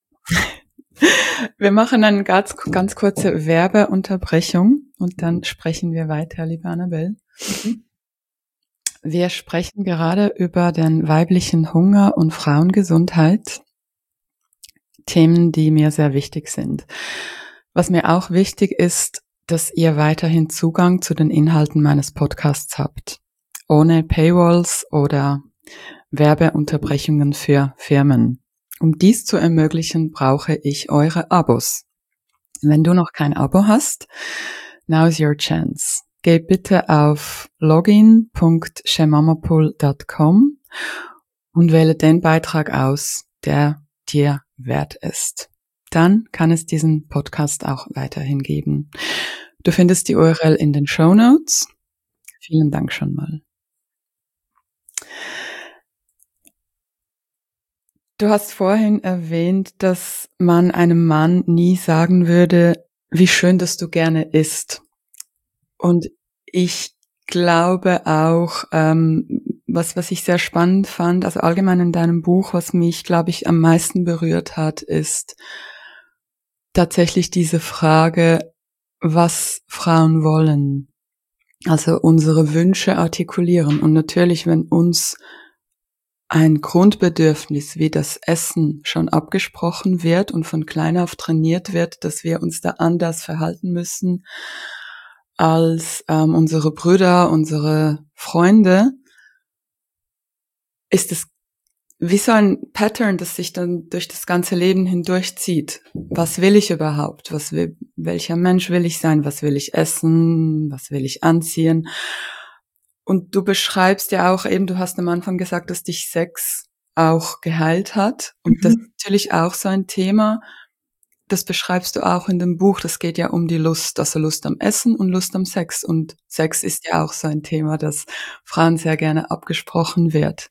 Wir machen eine ganz, ganz kurze Werbeunterbrechung und dann sprechen wir weiter, liebe Annabelle. mhm. Wir sprechen gerade über den weiblichen Hunger und Frauengesundheit. Themen, die mir sehr wichtig sind. Was mir auch wichtig ist, dass ihr weiterhin Zugang zu den Inhalten meines Podcasts habt. Ohne Paywalls oder Werbeunterbrechungen für Firmen. Um dies zu ermöglichen, brauche ich eure Abos. Wenn du noch kein Abo hast, now's your chance. Geh bitte auf login punkt shemamapool punkt com und wähle den Beitrag aus, der dir wert ist. Dann kann es diesen Podcast auch weiterhin geben. Du findest die U R L in den Shownotes. Vielen Dank schon mal. Du hast vorhin erwähnt, dass man einem Mann nie sagen würde, wie schön, dass du gerne isst. Und ich glaube auch, ähm, was, was ich sehr spannend fand, also allgemein in deinem Buch, was mich, glaube ich, am meisten berührt hat, ist tatsächlich diese Frage, was Frauen wollen. Also unsere Wünsche artikulieren. Und natürlich, wenn uns ein Grundbedürfnis wie das Essen schon abgesprochen wird und von klein auf trainiert wird, dass wir uns da anders verhalten müssen als ähm, unsere Brüder, unsere Freunde, ist es wie so ein Pattern, das sich dann durch das ganze Leben hindurchzieht. Was will ich überhaupt? Was will, welcher Mensch will ich sein? Was will ich essen? Was will ich anziehen? Und du beschreibst ja auch eben, du hast am Anfang gesagt, dass dich Sex auch geheilt hat. Und das ist Mhm. natürlich auch so ein Thema, das beschreibst du auch in dem Buch. Das geht ja um die Lust, also Lust am Essen und Lust am Sex. Und Sex ist ja auch so ein Thema, das Frauen sehr gerne abgesprochen wird.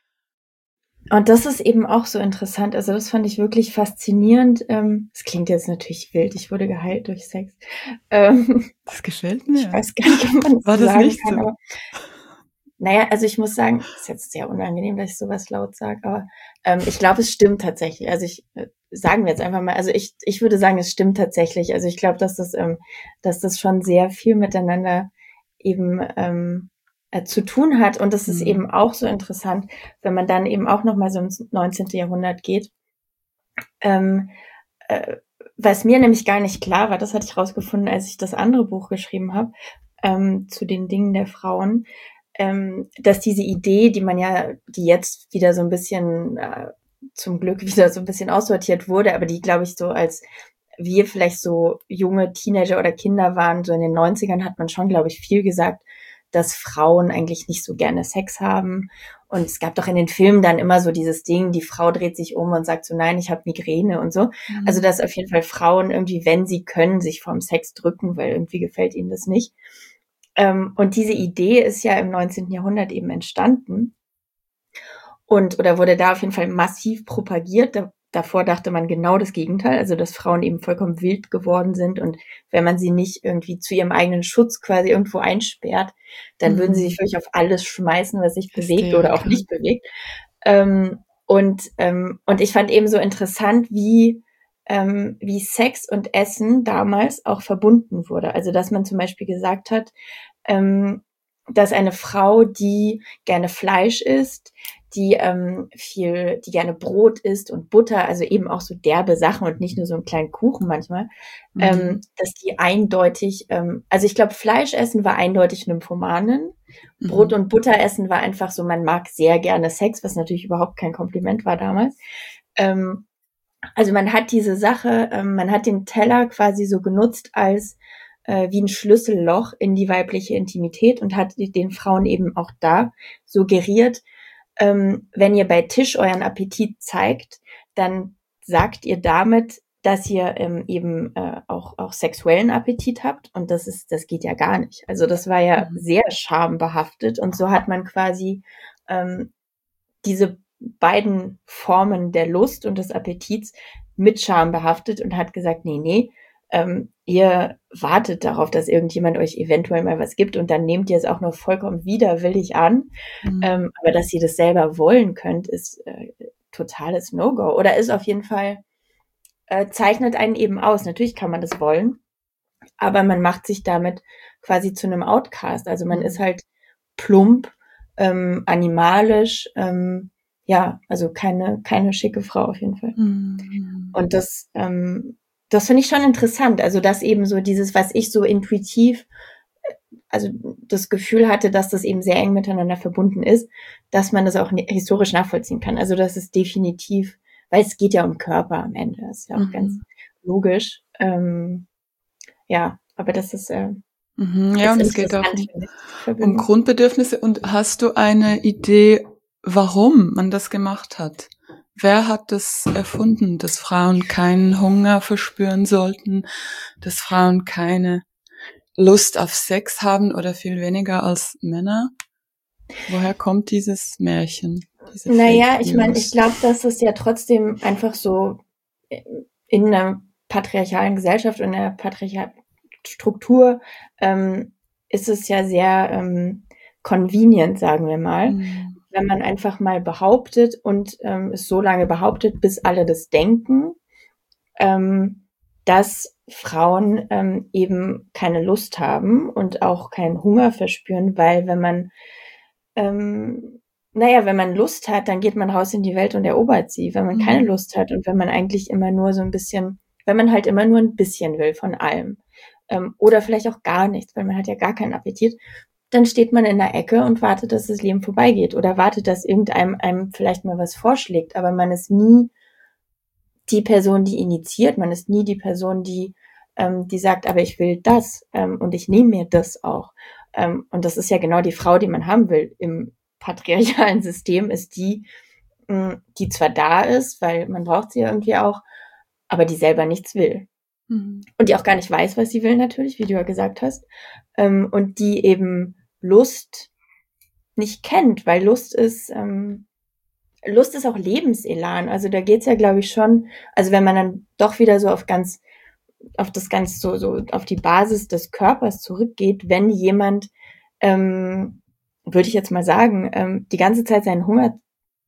Und das ist eben auch so interessant. Also das fand ich wirklich faszinierend. Ähm, es klingt jetzt natürlich wild. Ich wurde geheilt durch Sex. Ähm, Das gefällt mir. ich weiß gar nicht, ob man das War so das sagen nicht kann. so? Aber naja, also ich muss sagen, ist jetzt sehr unangenehm, dass ich sowas laut sage. Aber ähm, ich glaube, es stimmt tatsächlich. Also ich äh, sagen wir jetzt einfach mal. Also ich ich würde sagen, es stimmt tatsächlich. Also ich glaube, dass das ähm, dass das schon sehr viel miteinander eben ähm, äh, zu tun hat. Und das ist Mhm. eben auch so interessant, wenn man dann eben auch nochmal so ins neunzehnte. Jahrhundert geht. Ähm, äh, was mir nämlich gar nicht klar war, das hatte ich rausgefunden, als ich das andere Buch geschrieben habe, ähm, zu den Dingen der Frauen, ähm, dass diese Idee, die man ja, die jetzt wieder so ein bisschen, äh, zum Glück wieder so ein bisschen aussortiert wurde, aber die, glaube ich, so als wir vielleicht so junge Teenager oder Kinder waren, so in den neunzigern hat man schon, glaube ich, viel gesagt, dass Frauen eigentlich nicht so gerne Sex haben. Und es gab doch in den Filmen dann immer so dieses Ding, die Frau dreht sich um und sagt so, nein, ich habe Migräne und so. Mhm. Also dass auf jeden Fall Frauen irgendwie, wenn sie können, sich vorm Sex drücken, weil irgendwie gefällt ihnen das nicht. Ähm, und diese Idee ist ja im neunzehnten. Jahrhundert eben entstanden und oder wurde da auf jeden Fall massiv propagiert. Da, davor dachte man genau das Gegenteil, also dass Frauen eben vollkommen wild geworden sind und wenn man sie nicht irgendwie zu ihrem eigenen Schutz quasi irgendwo einsperrt, dann Mhm. würden sie sich wirklich auf alles schmeißen, was sich bewegt Hysterik, oder auch ja. nicht bewegt. Ähm, und ähm, und ich fand eben so interessant, wie ähm, wie Sex und Essen damals auch verbunden wurde. Also dass man zum Beispiel gesagt hat, ähm, dass eine Frau, die gerne Fleisch isst, die ähm, viel, die gerne Brot isst und Butter, also eben auch so derbe Sachen und nicht nur so einen kleinen Kuchen manchmal, Mhm. ähm, dass die eindeutig, ähm, also ich glaube, Fleischessen war eindeutig Nymphomanen, Mhm. Brot und Butteressen war einfach so, man mag sehr gerne Sex, was natürlich überhaupt kein Kompliment war damals. Ähm, also man hat diese Sache, ähm, man hat den Teller quasi so genutzt als äh, wie ein Schlüsselloch in die weibliche Intimität und hat den Frauen eben auch da suggeriert, ähm, wenn ihr bei Tisch euren Appetit zeigt, dann sagt ihr damit, dass ihr ähm, eben äh, auch auch sexuellen Appetit habt und das ist das geht ja gar nicht. Also das war ja Mhm. sehr schambehaftet und so hat man quasi ähm, diese beiden Formen der Lust und des Appetits mit Scham behaftet und hat gesagt, nee, nee, ähm, ihr wartet darauf, dass irgendjemand euch eventuell mal was gibt und dann nehmt ihr es auch noch vollkommen widerwillig an. Mhm. Ähm, aber dass ihr das selber wollen könnt, ist äh, totales No-Go oder ist auf jeden Fall äh, zeichnet einen eben aus. Natürlich kann man das wollen, aber man macht sich damit quasi zu einem Outcast. Also man Mhm. ist halt plump, ähm, animalisch, ähm, ja, also keine keine schicke Frau auf jeden Fall. Mhm. Und das ähm, das finde ich schon interessant. Also dass eben so dieses, was ich so intuitiv, also das Gefühl hatte, dass das eben sehr eng miteinander verbunden ist, dass man das auch historisch nachvollziehen kann. Also das ist definitiv, weil es geht ja um Körper am Ende, das ist ja auch Mhm. ganz logisch. Ähm, ja, aber das ist äh, Mhm. Ja, ist und es geht auch interessant, um, finde ich, die um Verbindung. Grundbedürfnisse. Und hast du eine Idee, warum man das gemacht hat? Wer hat das erfunden, dass Frauen keinen Hunger verspüren sollten, dass Frauen keine Lust auf Sex haben oder viel weniger als Männer? Woher kommt dieses Märchen, diese Naja, Fake ich meine, ich News? glaube, dass es ja trotzdem einfach so in einer patriarchalen Gesellschaft und einer patriarchalen Struktur ähm, ist es ja sehr ähm, convenient, sagen wir mal, Mhm. wenn man einfach mal behauptet und ähm, es so lange behauptet, bis alle das denken, ähm, dass Frauen ähm, eben keine Lust haben und auch keinen Hunger verspüren, weil wenn man ähm, naja, wenn man Lust hat, dann geht man raus in die Welt und erobert sie. Wenn man keine Mhm. Lust hat und wenn man eigentlich immer nur so ein bisschen, wenn man halt immer nur ein bisschen will von allem ähm, oder vielleicht auch gar nichts, weil man hat ja gar keinen Appetit, dann steht man in der Ecke und wartet, dass das Leben vorbeigeht oder wartet, dass irgendeinem einem vielleicht mal was vorschlägt, aber man ist nie die Person, die initiiert, man ist nie die Person, die ähm, die sagt, aber ich will das ähm, und ich nehme mir das auch. Ähm, und das ist ja genau die Frau, die man haben will im patriarchalen System, ist die, mh, die zwar da ist, weil man braucht sie ja irgendwie auch, aber die selber nichts will. Mhm. Und die auch gar nicht weiß, was sie will natürlich, wie du ja gesagt hast. Ähm, und die eben Lust nicht kennt, weil Lust ist, ähm, Lust ist auch Lebenselan. Also da geht's ja, glaube ich, schon, also wenn man dann doch wieder so auf ganz, auf das ganz so, so auf die Basis des Körpers zurückgeht, wenn jemand, ähm, würde ich jetzt mal sagen, ähm, die ganze Zeit seinen Hunger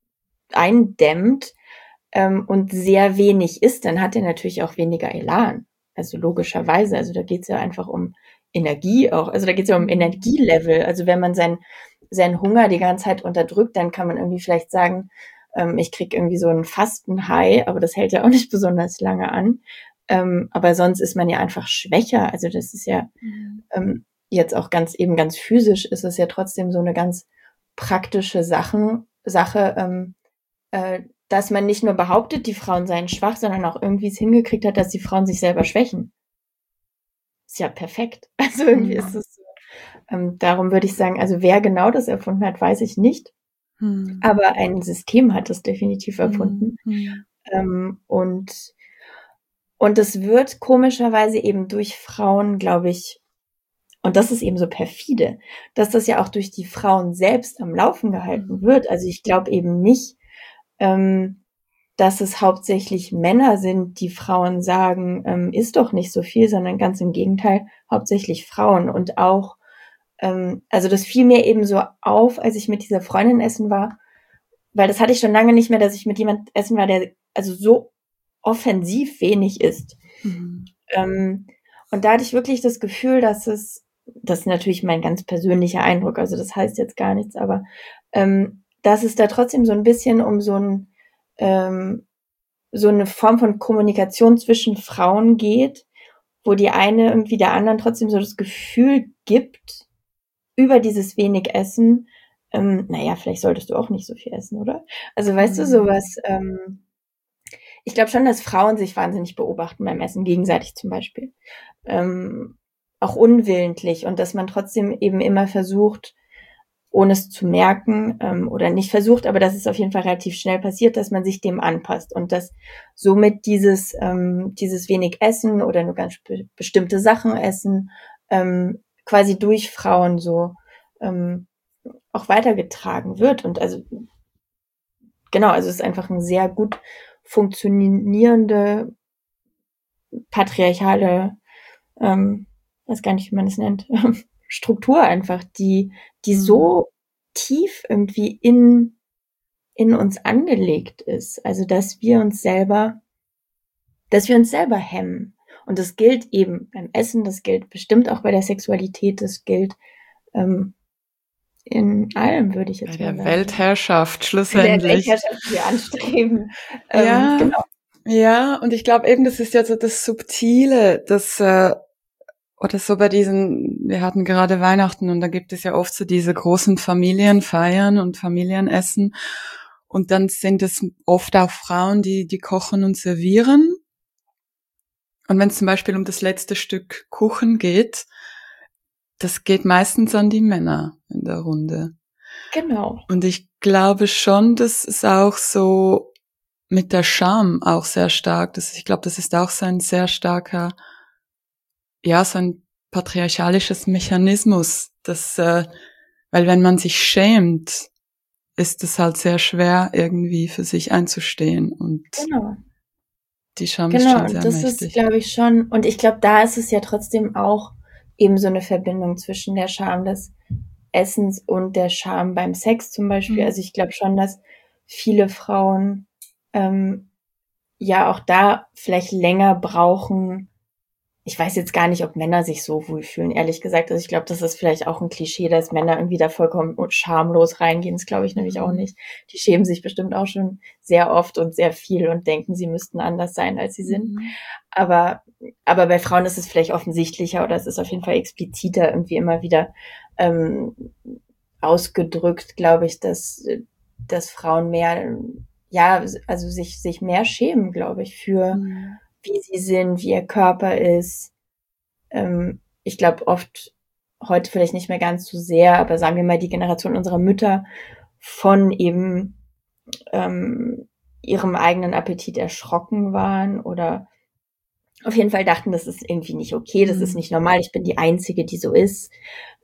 eindämmt ähm, und sehr wenig isst, dann hat er natürlich auch weniger Elan. Also logischerweise. Also da geht's ja einfach um Energie auch. Also da geht's ja um Energielevel. Also wenn man sein, seinen Hunger die ganze Zeit unterdrückt, dann kann man irgendwie vielleicht sagen, ähm, ich krieg irgendwie so einen Fasten-High, aber das hält ja auch nicht besonders lange an. Ähm, aber sonst ist man ja einfach schwächer. Also das ist ja Mhm. ähm, jetzt auch ganz eben ganz physisch ist es ja trotzdem so eine ganz praktische Sachen, Sache, ähm, äh, dass man nicht nur behauptet, die Frauen seien schwach, sondern auch irgendwie es hingekriegt hat, dass die Frauen sich selber schwächen. Ist ja perfekt. Also irgendwie ist Mhm. es so. Ähm, darum würde ich sagen, also wer genau das erfunden hat, weiß ich nicht. Mhm. Aber ein System hat es definitiv erfunden. Mhm. Ähm, und, und es wird komischerweise eben durch Frauen, glaube ich, und das ist eben so perfide, dass das ja auch durch die Frauen selbst am Laufen gehalten Mhm. wird. Also ich glaube eben nicht, ähm, dass es hauptsächlich Männer sind, die Frauen sagen, ähm, ist doch nicht so viel, sondern ganz im Gegenteil, hauptsächlich Frauen. Und auch, ähm, also das fiel mir eben so auf, als ich mit dieser Freundin essen war, weil das hatte ich schon lange nicht mehr, dass ich mit jemand essen war, der also so offensiv wenig isst. Mhm. Ähm, und da hatte ich wirklich das Gefühl, dass es, das ist natürlich mein ganz persönlicher Eindruck, also das heißt jetzt gar nichts, aber ähm, dass es da trotzdem so ein bisschen um so ein ähm, so eine Form von Kommunikation zwischen Frauen geht, wo die eine irgendwie der anderen trotzdem so das Gefühl gibt, über dieses wenig Essen, ähm, naja, vielleicht solltest du auch nicht so viel essen, oder? Also weißt du, Mhm. sowas, ähm, ich glaube schon, dass Frauen sich wahnsinnig beobachten beim Essen, gegenseitig zum Beispiel. Ähm, auch unwillentlich und dass man trotzdem eben immer versucht, ohne es zu merken ähm, oder nicht versucht, aber dass es auf jeden Fall relativ schnell passiert, dass man sich dem anpasst und dass somit dieses ähm, dieses wenig Essen oder nur ganz be- bestimmte Sachen essen ähm, quasi durch Frauen so ähm, auch weitergetragen wird. Und also genau, also es ist einfach ein sehr gut funktionierende patriarchale, ähm, weiß gar nicht, wie man das nennt, Struktur einfach, die die Mhm. so tief irgendwie in in uns angelegt ist. Also dass wir uns selber, dass wir uns selber hemmen. Und das gilt eben beim Essen, das gilt bestimmt auch bei der Sexualität, das gilt ähm, in allem, würde ich Bei jetzt mal der sagen. Weltherrschaft In der schlussendlich. Weltherrschaft, die wir anstreben. Ähm, Ja, genau. ja, und ich glaube eben, das ist ja so das Subtile, das äh, oder so bei diesen, wir hatten gerade Weihnachten und da gibt es ja oft so diese großen Familienfeiern und Familienessen und dann sind es oft auch Frauen, die die kochen und servieren. Und wenn es zum Beispiel um das letzte Stück Kuchen geht, das geht meistens an die Männer in der Runde. Genau. Und ich glaube schon, dass es auch so mit der Scham auch sehr stark ist. Ich glaube, das ist auch so ein sehr starker, ja, so ein patriarchalisches Mechanismus, dass, äh, weil wenn man sich schämt, ist es halt sehr schwer, irgendwie für sich einzustehen. Und Genau. die Scham ist Genau, schon und sehr das ist, mächtig. glaube ich, schon, und ich glaube, da ist es ja trotzdem auch eben so eine Verbindung zwischen der Scham des Essens und der Scham beim Sex zum Beispiel. Mhm. Also ich glaube schon, dass viele Frauen ähm, ja auch da vielleicht länger brauchen. Ich weiß jetzt gar nicht, ob Männer sich so wohlfühlen, ehrlich gesagt. Also ich glaube, das ist vielleicht auch ein Klischee, dass Männer irgendwie da vollkommen schamlos reingehen. Das glaube ich nämlich auch Mhm. nicht. Die schämen sich bestimmt auch schon sehr oft und sehr viel und denken, sie müssten anders sein, als sie sind. Mhm. Aber, aber bei Frauen ist es vielleicht offensichtlicher oder es ist auf jeden Fall expliziter irgendwie immer wieder ähm, ausgedrückt, glaube ich, dass, dass Frauen mehr, ja, also sich, sich mehr schämen, glaube ich, für Mhm. wie sie sind, wie ihr Körper ist. Ähm, ich glaube oft, heute vielleicht nicht mehr ganz so sehr, aber sagen wir mal die Generation unserer Mütter von eben ähm, ihrem eigenen Appetit erschrocken waren oder auf jeden Fall dachten, das ist irgendwie nicht okay, das ist Mhm. nicht normal, ich bin die Einzige, die so ist.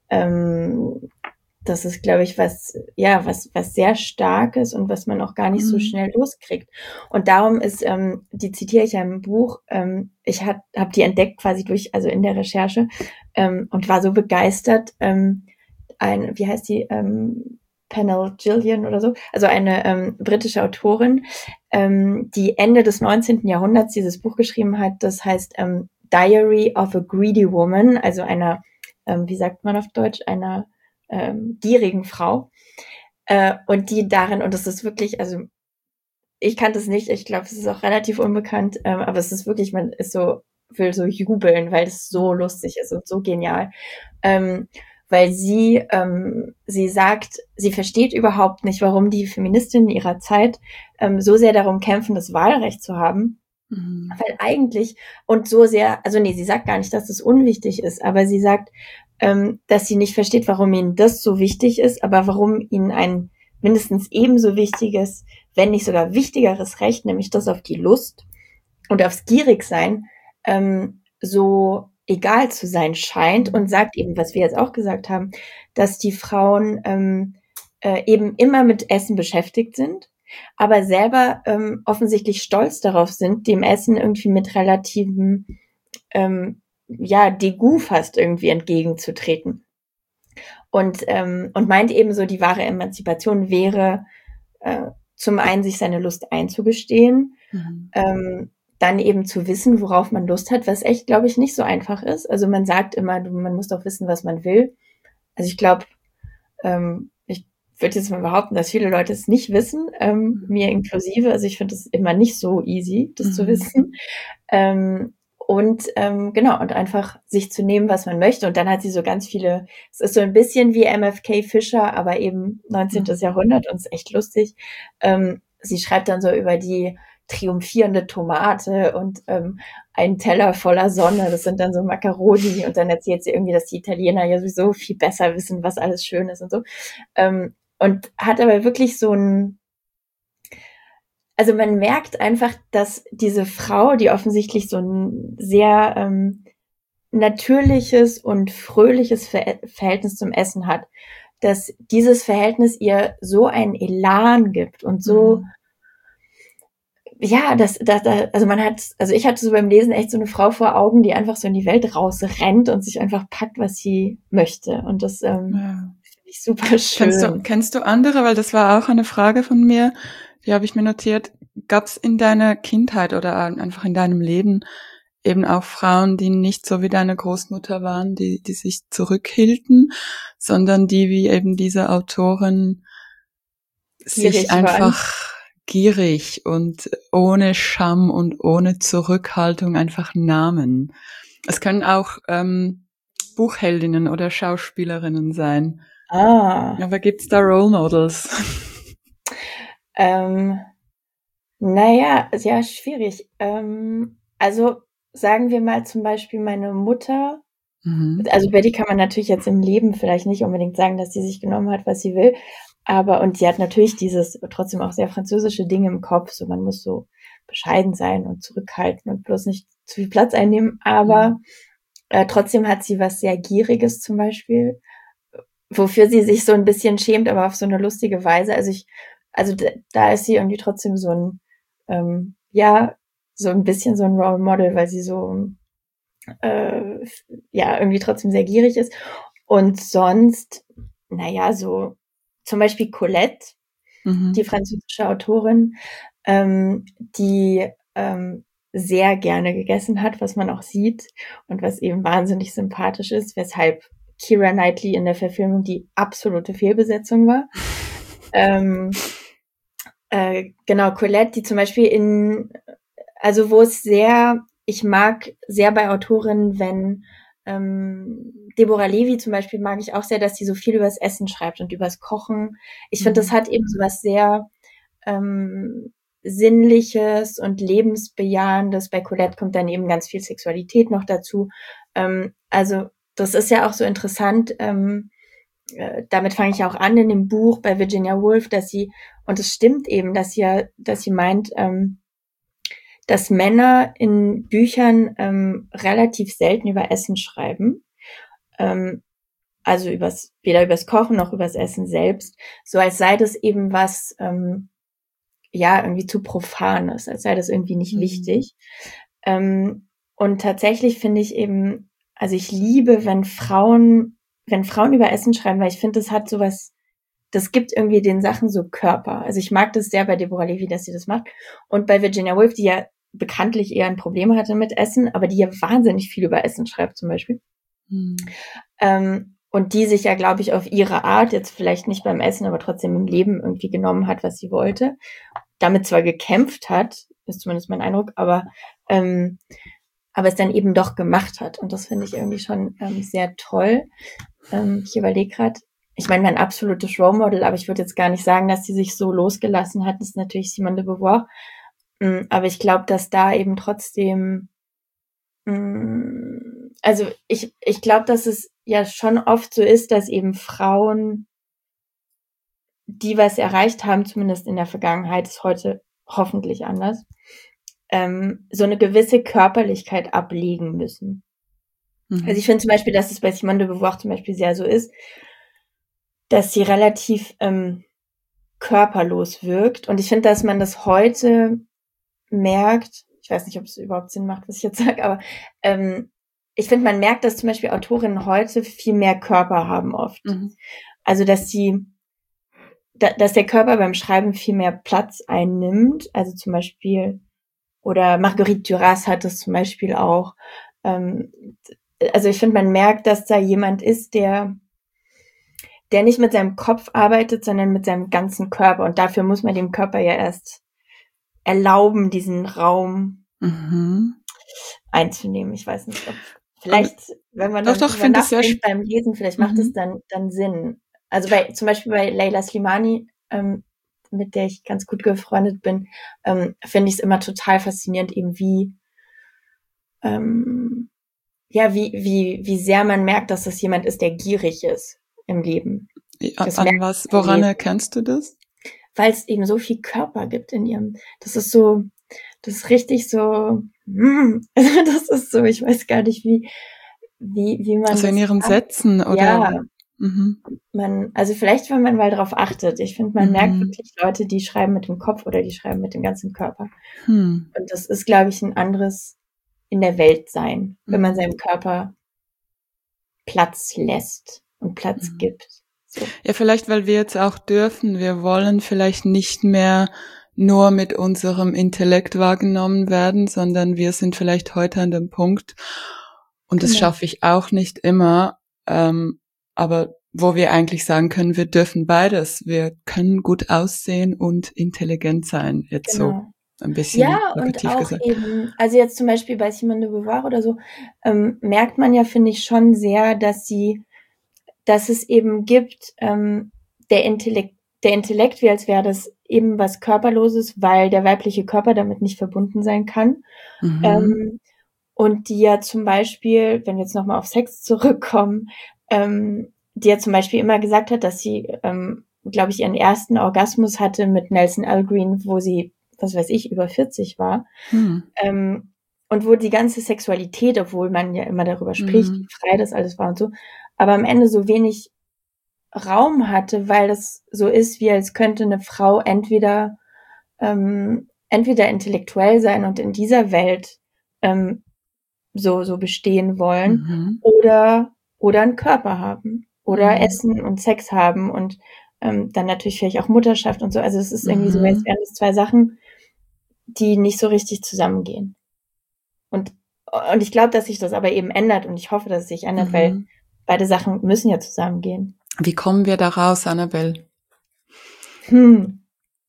Ähm, das ist, glaube ich, was, ja, was, was sehr Starkes und was man auch gar nicht so Mhm. schnell loskriegt. Und darum ist, ähm, die zitiere ich ja im Buch, ähm, ich habe hab die entdeckt quasi durch, also in der Recherche, ähm, und war so begeistert, ähm, ein, wie heißt die, ähm, Pennell Gillian oder so, also eine ähm, britische Autorin, ähm, die Ende des neunzehnten Jahrhunderts dieses Buch geschrieben hat, das heißt ähm, Diary of a Greedy Woman, also einer, ähm, wie sagt man auf Deutsch, einer ähm, gierigen Frau. Äh, und die darin, und das ist wirklich, also ich kannte es nicht, ich glaube, es ist auch relativ unbekannt, ähm, aber es ist wirklich, man ist so, will so jubeln, weil es so lustig ist und so genial. Ähm, weil sie, ähm, sie sagt, sie versteht überhaupt nicht, warum die Feministinnen ihrer Zeit ähm, so sehr darum kämpfen, das Wahlrecht zu haben. Mhm. Weil eigentlich, und so sehr, also nee, sie sagt gar nicht, dass das unwichtig ist, aber sie sagt, ähm, dass sie nicht versteht, warum ihnen das so wichtig ist, aber warum ihnen ein mindestens ebenso wichtiges, wenn nicht sogar wichtigeres Recht, nämlich das auf die Lust und aufs Gierigsein, ähm, so egal zu sein scheint und sagt eben, was wir jetzt auch gesagt haben, dass die Frauen ähm, äh, eben immer mit Essen beschäftigt sind, aber selber ähm, offensichtlich stolz darauf sind, dem Essen irgendwie mit relativem ähm, ja, Degout fast irgendwie entgegenzutreten. Und, ähm, und meint eben so, die wahre Emanzipation wäre äh, zum einen, sich seine Lust einzugestehen, Mhm. ähm, dann eben zu wissen, worauf man Lust hat, was echt, glaube ich, nicht so einfach ist. Also man sagt immer, du, man muss doch wissen, was man will. Also ich glaube, ähm, ich würde jetzt mal behaupten, dass viele Leute es nicht wissen, ähm, mir inklusive. Also ich finde es immer nicht so easy, das Mhm. zu wissen. Ähm, und ähm, genau, und einfach sich zu nehmen, was man möchte. Und dann hat sie so ganz viele, es ist so ein bisschen wie M F K Fischer, aber eben neunzehnten. Mhm. Jahrhundert und es ist echt lustig. Ähm, sie schreibt dann so über die triumphierende Tomate und ähm, ein Teller voller Sonne, das sind dann so Macaroni und dann erzählt sie irgendwie, dass die Italiener ja sowieso viel besser wissen, was alles schön ist und so. Ähm, und hat aber wirklich so ein, also man merkt einfach, dass diese Frau, die offensichtlich so ein sehr ähm, natürliches und fröhliches Ver- Verhältnis zum Essen hat, dass dieses Verhältnis ihr so einen Elan gibt und so, Mhm. ja, das, das, das, also man hat, also ich hatte so beim Lesen echt so eine Frau vor Augen, die einfach so in die Welt rausrennt und sich einfach packt, was sie möchte. Und das ähm, Ja. finde ich super Kennst du, schön. kennst du andere? Weil das war auch eine Frage von mir, die habe ich mir notiert. Gab es in deiner Kindheit oder einfach in deinem Leben eben auch Frauen, die nicht so wie deine Großmutter waren, die, die sich zurückhielten, sondern die wie eben diese Autorin sich Gierig waren. einfach gierig und ohne Scham und ohne Zurückhaltung einfach nahmen? Es können auch ähm, Buchheldinnen oder Schauspielerinnen sein. Ah, Aber gibt's da Role Models? ähm, naja, ja, schwierig. Ähm, also sagen wir mal zum Beispiel meine Mutter. Mhm. Also über die kann man natürlich jetzt im Leben vielleicht nicht unbedingt sagen, dass sie sich genommen hat, was sie will. Aber, und sie hat natürlich dieses trotzdem auch sehr französische Ding im Kopf. So, man muss so bescheiden sein und zurückhalten und bloß nicht zu viel Platz einnehmen. Aber Mhm. äh, trotzdem hat sie was sehr Gieriges zum Beispiel, wofür sie sich so ein bisschen schämt, aber auf so eine lustige Weise. Also ich, also d- da ist sie irgendwie trotzdem so ein, ähm, ja, so ein bisschen so ein Role Model, weil sie so, äh, ja, irgendwie trotzdem sehr gierig ist. Und sonst, naja, so zum Beispiel Colette, die Mhm. französische Autorin, ähm, die ähm, sehr gerne gegessen hat, was man auch sieht und was eben wahnsinnig sympathisch ist, weshalb Keira Knightley in der Verfilmung die absolute Fehlbesetzung war. Ähm, äh, genau, Colette, die zum Beispiel in, also wo es sehr, ich mag sehr bei Autorinnen, wenn ähm, Deborah Levy zum Beispiel mag ich auch sehr, dass sie so viel übers Essen schreibt und übers Kochen. Ich finde, das Mhm. hat eben so was sehr ähm, Sinnliches und Lebensbejahendes. Bei Colette kommt dann eben ganz viel Sexualität noch dazu. Ähm, also das ist ja auch so interessant. Ähm, äh, damit fange ich auch an in dem Buch bei Virginia Woolf, dass sie, und es stimmt eben, dass sie ja, dass sie meint, ähm, dass Männer in Büchern ähm, relativ selten über Essen schreiben. Ähm, also übers, weder übers Kochen noch übers Essen selbst, so als sei das eben was, ähm, ja, irgendwie zu Profanes, als sei das irgendwie nicht Mhm. wichtig. Ähm, und tatsächlich finde ich eben, also ich liebe, wenn Frauen, wenn Frauen über Essen schreiben, weil ich finde, das hat sowas, das gibt irgendwie den Sachen so Körper. Also ich mag das sehr bei Deborah Levy, dass sie das macht. Und bei Virginia Woolf, die ja bekanntlich eher ein Problem hatte mit Essen, aber die ja wahnsinnig viel über Essen schreibt zum Beispiel. Mhm. Ähm, und die sich ja, glaube ich, auf ihre Art, jetzt vielleicht nicht beim Essen, aber trotzdem im Leben irgendwie genommen hat, was sie wollte. Damit zwar gekämpft hat, ist zumindest mein Eindruck, aber ähm, aber es dann eben doch gemacht hat. Und das finde ich irgendwie schon ähm, sehr toll. Ähm, ich überlege gerade, ich meine, mein absolutes Role Model, aber ich würde jetzt gar nicht sagen, dass sie sich so losgelassen hat, ist natürlich Simone de Beauvoir. Ähm, aber ich glaube, dass da eben trotzdem, ähm, also ich, ich glaube, dass es ja schon oft so ist, dass eben Frauen, die was erreicht haben, zumindest in der Vergangenheit, ist heute hoffentlich anders, ähm, so eine gewisse Körperlichkeit ablegen müssen. Also Mhm. ich finde zum Beispiel, dass es bei Simone de Beauvoir zum Beispiel sehr so ist, dass sie relativ ähm, körperlos wirkt. Und ich finde, dass man das heute merkt, ich weiß nicht, ob es überhaupt Sinn macht, was ich jetzt sage, aber ähm, ich finde, man merkt, dass zum Beispiel Autorinnen heute viel mehr Körper haben oft. Mhm. Also dass sie, da, dass der Körper beim Schreiben viel mehr Platz einnimmt. Also zum Beispiel, oder Marguerite Duras hat das zum Beispiel auch. Ähm, also ich finde, man merkt, dass da jemand ist, der der nicht mit seinem Kopf arbeitet, sondern mit seinem ganzen Körper. Und dafür muss man dem Körper ja erst erlauben, diesen Raum Mhm. einzunehmen. Ich weiß nicht, ob Aber vielleicht, wenn man doch, dann doch, drüber finde es sehr nachdenkt sp- beim Lesen, vielleicht macht es mhm. dann, dann Sinn. Also bei, zum Beispiel bei Leila Slimani, ähm, mit der ich ganz gut befreundet bin, ähm, finde ich es immer total faszinierend, eben wie, ähm, ja, wie, wie, wie sehr man merkt, dass das jemand ist, der gierig ist im Leben. Das An was, woran erkennst du das? Weil es eben so viel Körper gibt in ihrem, das ist so, das ist richtig so, mm, also das ist so, ich weiß gar nicht, wie, wie, wie man Also in das ihren macht. Sätzen, oder? Ja, mhm. man, also vielleicht, wenn man mal drauf achtet. Ich finde, man Mhm. merkt wirklich Leute, die schreiben mit dem Kopf oder die schreiben mit dem ganzen Körper. Hm. Und das ist, glaube ich, ein anderes in der Welt sein, wenn man seinem Körper Platz lässt und Platz Mhm. gibt. So. Ja, vielleicht, weil wir jetzt auch dürfen, wir wollen vielleicht nicht mehr nur mit unserem Intellekt wahrgenommen werden, sondern wir sind vielleicht heute an dem Punkt, und das Genau. schaffe ich auch nicht immer, ähm, aber wo wir eigentlich sagen können, wir dürfen beides. Wir können gut aussehen und intelligent sein, jetzt Genau. so ein bisschen Ja, und plakativ auch gesagt. eben, also jetzt zum Beispiel bei Simone de Beauvoir oder so, ähm, merkt man ja, finde ich, schon sehr, dass sie, dass es eben gibt, ähm, der Intellekt, der Intellekt, wie als wäre das eben was Körperloses, weil der weibliche Körper damit nicht verbunden sein kann. Mhm. Ähm, und die ja zum Beispiel, wenn wir jetzt nochmal auf Sex zurückkommen, ähm, die ja zum Beispiel immer gesagt hat, dass sie, ähm, glaube ich, ihren ersten Orgasmus hatte mit Nelson Algren, wo sie, was weiß ich, über vierzig war. Hm. Ähm, und wo die ganze Sexualität, obwohl man ja immer darüber spricht, Mhm. wie frei das alles war und so, aber am Ende so wenig Raum hatte, weil das so ist, wie als könnte eine Frau entweder ähm, entweder intellektuell sein und in dieser Welt ähm, so so bestehen wollen, Mhm. oder oder einen Körper haben oder Mhm. Essen und Sex haben und ähm, dann natürlich vielleicht auch Mutterschaft und so. Also es ist irgendwie so, als Mhm. wären das zwei Sachen, die nicht so richtig zusammengehen. Und und ich glaube, dass sich das aber eben ändert, und ich hoffe, dass es sich ändert, weil Mhm. beide Sachen müssen ja zusammengehen. Wie kommen wir da raus, Annabelle? Hm.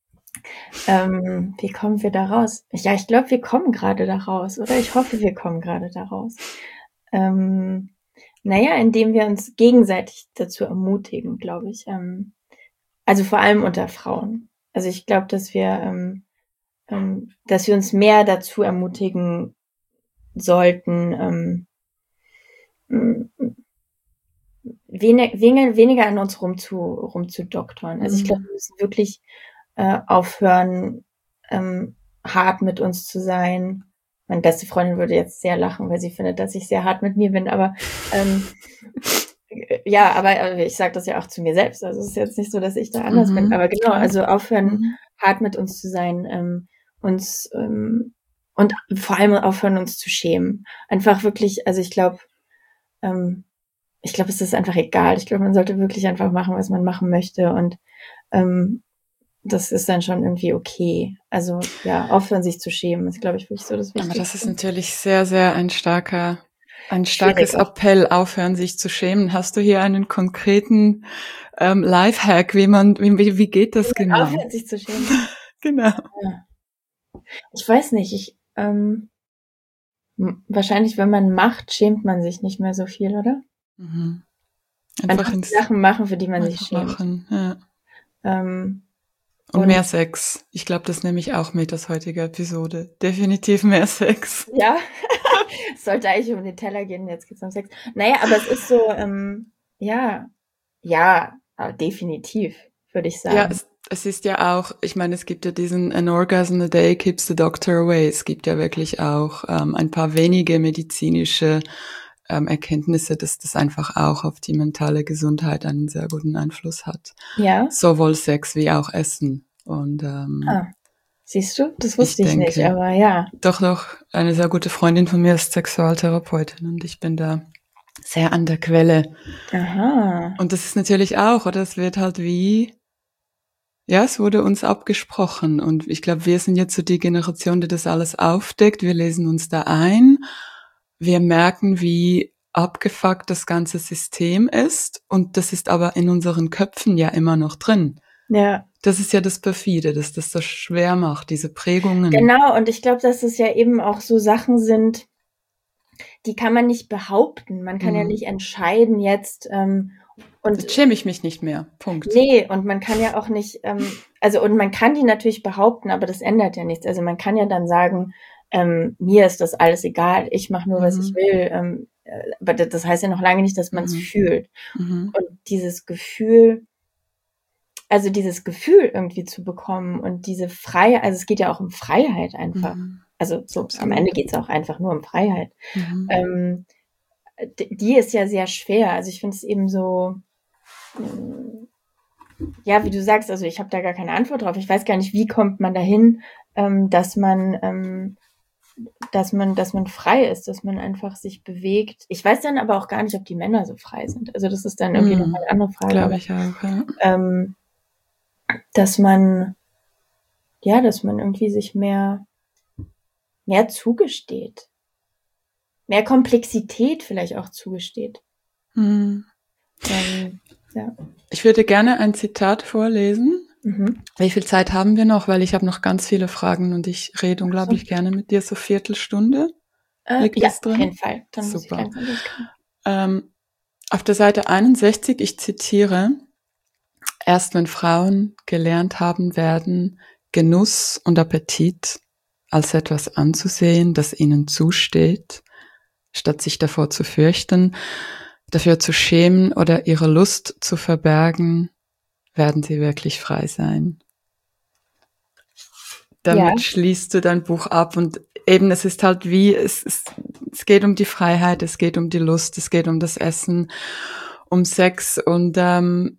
Ähm, wie kommen wir da raus? Ja, ich glaube, wir kommen gerade da raus, oder? Ich hoffe, wir kommen gerade da raus. Ähm, naja, indem wir uns gegenseitig dazu ermutigen, glaube ich. Ähm, also vor allem unter Frauen. Also ich glaube, dass wir, ähm, ähm, dass wir uns mehr dazu ermutigen sollten, ähm, wenig, wenig, weniger an uns rumzu, rumzudoktern. Also ich glaube, wir müssen wirklich äh, aufhören, ähm, hart mit uns zu sein. Meine beste Freundin würde jetzt sehr lachen, weil sie findet, dass ich sehr hart mit mir bin, aber ähm, ja, aber ich sage das ja auch zu mir selbst. Also es ist jetzt nicht so, dass ich da anders Mhm. bin. Aber genau, also aufhören, Mhm. hart mit uns zu sein, ähm, uns ähm, und vor allem aufhören, uns zu schämen. Einfach wirklich, also ich glaube, ähm, ich glaube, es ist einfach egal. Ich glaube, man sollte wirklich einfach machen, was man machen möchte, und ähm, das ist dann schon irgendwie okay. Also ja, aufhören, sich zu schämen, ist, glaube ich, wirklich so das Wichtigste. Aber das ist natürlich sehr, sehr ein starker, ein starkes Schwierig. Appell, aufhören, sich zu schämen. Hast du hier einen konkreten ähm, Lifehack, wie man, wie, wie geht das genau? Aufhören, sich zu schämen. Genau. Ja. Ich weiß nicht, ich ähm, m- wahrscheinlich, wenn man macht, schämt man sich nicht mehr so viel, oder? Mhm. Man Einfach darf die ins, Sachen machen, für die man sich einfach schämt. machen. Ja. Ähm, Und und mehr Sex. Ich glaube, das nehme ich auch mit aus heutiger Episode. Definitiv mehr Sex. ja, es sollte eigentlich um den Teller gehen, jetzt geht's um Sex. Naja, aber es ist so, ähm, ja, ja, aber definitiv, würde ich sagen. Ja, es, es ist ja auch, ich meine, es gibt ja diesen An Orgasm a Day keeps the doctor away. Es gibt ja wirklich auch ähm, ein paar wenige medizinische ähm, Erkenntnisse, dass das einfach auch auf die mentale Gesundheit einen sehr guten Einfluss hat. Ja. Sowohl Sex wie auch Essen. Und ähm, Ah, siehst du, das wusste ich ich, nicht, denke, aber ja. doch, doch, eine sehr gute Freundin von mir ist Sexualtherapeutin und ich bin da sehr an der Quelle. Aha. Und das ist natürlich auch, oder es wird halt wie, ja, es wurde uns abgesprochen und ich glaube, wir sind jetzt so die Generation, die das alles aufdeckt. Wir lesen uns da ein. Wir merken, wie abgefuckt das ganze System ist und das ist aber in unseren Köpfen ja immer noch drin. Ja. Das ist ja das Perfide, dass das so schwer macht, diese Prägungen. Genau, und ich glaube, dass es ja eben auch so Sachen sind, die kann man nicht behaupten. Man kann Mhm. ja nicht entscheiden jetzt, ähm, Und jetzt schäme ich mich nicht mehr. Punkt. Nee, und man kann ja auch nicht, ähm, also und man kann die natürlich behaupten, aber das ändert ja nichts. Also man kann ja dann sagen, ähm, mir ist das alles egal, ich mache nur, was Mhm. ich will. Ähm, äh, aber das heißt ja noch lange nicht, dass man es Mhm. fühlt. Mhm. Und dieses Gefühl, also dieses Gefühl irgendwie zu bekommen und diese Freiheit, also es geht ja auch um Freiheit einfach. Mhm. Also so Absolut. am Ende geht es auch einfach nur um Freiheit. Mhm. Ähm, d- die ist ja sehr schwer. Also ich finde es eben so, ähm, ja, wie du sagst, also ich habe da gar keine Antwort drauf. Ich weiß gar nicht, wie kommt man dahin, ähm, dass man, ähm, dass man, dass man frei ist, dass man einfach sich bewegt. Ich weiß dann aber auch gar nicht, ob die Männer so frei sind. Also das ist dann irgendwie Mhm. noch eine andere Frage. Glaube Aber, ich auch, ja. ähm, dass man, ja, dass man irgendwie sich mehr, mehr zugesteht. Mehr Komplexität vielleicht auch zugesteht. Mhm. Ähm, ja. Ich würde gerne ein Zitat vorlesen. Mhm. Wie viel Zeit haben wir noch? Weil ich habe noch ganz viele Fragen und ich rede unglaublich So. gerne mit dir. So Viertelstunde Äh, liegt ja, es drin? auf jeden Fall. Dann muss ich Super. langsam losgehen. Ähm, auf der Seite einundsechzig, ich zitiere, erst wenn Frauen gelernt haben werden, Genuss und Appetit als etwas anzusehen, das ihnen zusteht, statt sich davor zu fürchten, dafür zu schämen oder ihre Lust zu verbergen, werden sie wirklich frei sein. Damit Ja. schließt du dein Buch ab und eben es ist halt wie, es, es, es geht um die Freiheit, es geht um die Lust, es geht um das Essen, um Sex und ähm,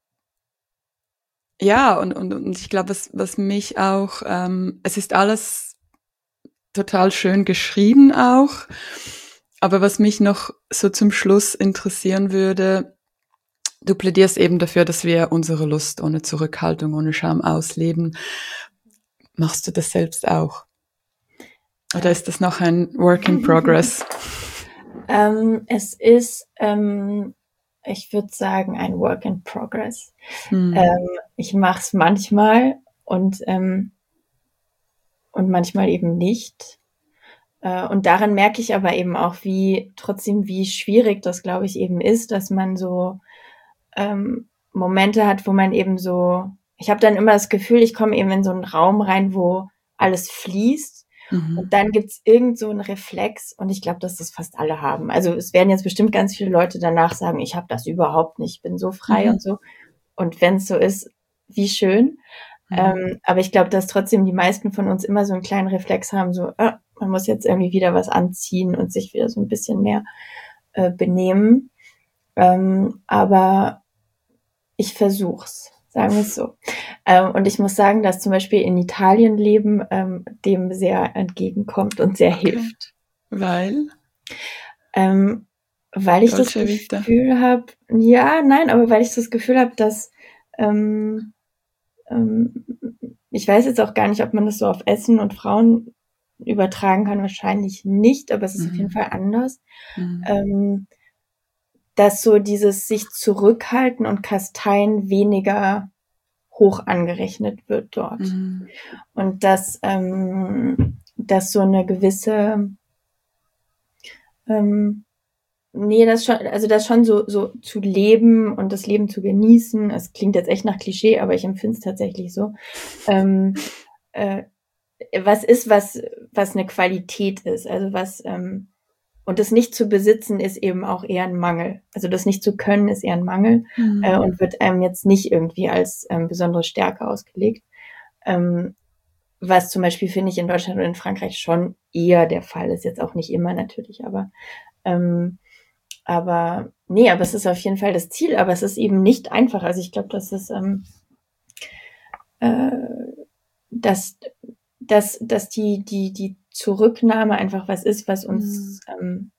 ja, und, und, und ich glaube, was, was mich auch, ähm, es ist alles total schön geschrieben auch, aber was mich noch so zum Schluss interessieren würde, du plädierst eben dafür, dass wir unsere Lust ohne Zurückhaltung, ohne Scham ausleben. Machst du das selbst auch? Oder ist das noch ein Work in Progress? Ähm, es ist, ähm, ich würde sagen, ein Work in Progress. Hm. Ähm, ich mache es manchmal und, ähm, und manchmal eben nicht. Äh, und daran merke ich aber eben auch, wie trotzdem, wie schwierig das, glaube ich, eben ist, dass man so ähm, Momente hat, wo man eben so, ich habe dann immer das Gefühl, ich komme eben in so einen Raum rein, wo alles fließt. Mhm. Und dann gibt's irgend so einen Reflex und ich glaube, dass das fast alle haben. Also es werden jetzt bestimmt ganz viele Leute danach sagen, ich habe das überhaupt nicht, ich bin so frei Mhm. und so. Und wenn es so ist, wie schön. Mhm. Ähm, aber ich glaube, dass trotzdem die meisten von uns immer so einen kleinen Reflex haben, so, ah, man muss jetzt irgendwie wieder was anziehen und sich wieder so ein bisschen mehr äh, benehmen. Ähm, aber ich versuch's, sagen wir es so. Ähm, und ich muss sagen, dass zum Beispiel in Italien leben ähm, dem sehr entgegenkommt und sehr Okay. hilft. Weil? Ähm, weil ich Dolce das Vita. Gefühl habe, ja, nein, aber weil ich das Gefühl habe, dass ähm, ähm, ich weiß jetzt auch gar nicht, ob man das so auf Essen und Frauen übertragen kann, wahrscheinlich nicht, aber es ist Mhm. auf jeden Fall anders. Mhm. Ähm, dass so dieses sich zurückhalten und kasteien weniger hoch angerechnet wird dort. Mhm. Und dass, ähm, dass so eine gewisse, ähm, nee, das schon, also das schon so, so zu leben und das Leben zu genießen, es klingt jetzt echt nach Klischee, aber ich empfinde es tatsächlich so, ähm, äh, was ist, was, was eine Qualität ist, also was, ähm, und das nicht zu besitzen ist eben auch eher ein Mangel. Also das nicht zu können ist eher ein Mangel Mhm. äh, und wird einem jetzt nicht irgendwie als ähm, besondere Stärke ausgelegt. Ähm, was zum Beispiel, finde ich, in Deutschland und in Frankreich schon eher der Fall ist. Jetzt auch nicht immer natürlich, aber ähm, aber nee, aber es ist auf jeden Fall das Ziel, aber es ist eben nicht einfach. Also ich glaube, dass es ähm, äh, dass, dass, dass die, die, die Zurücknahme einfach was ist, was uns Mhm. ähm,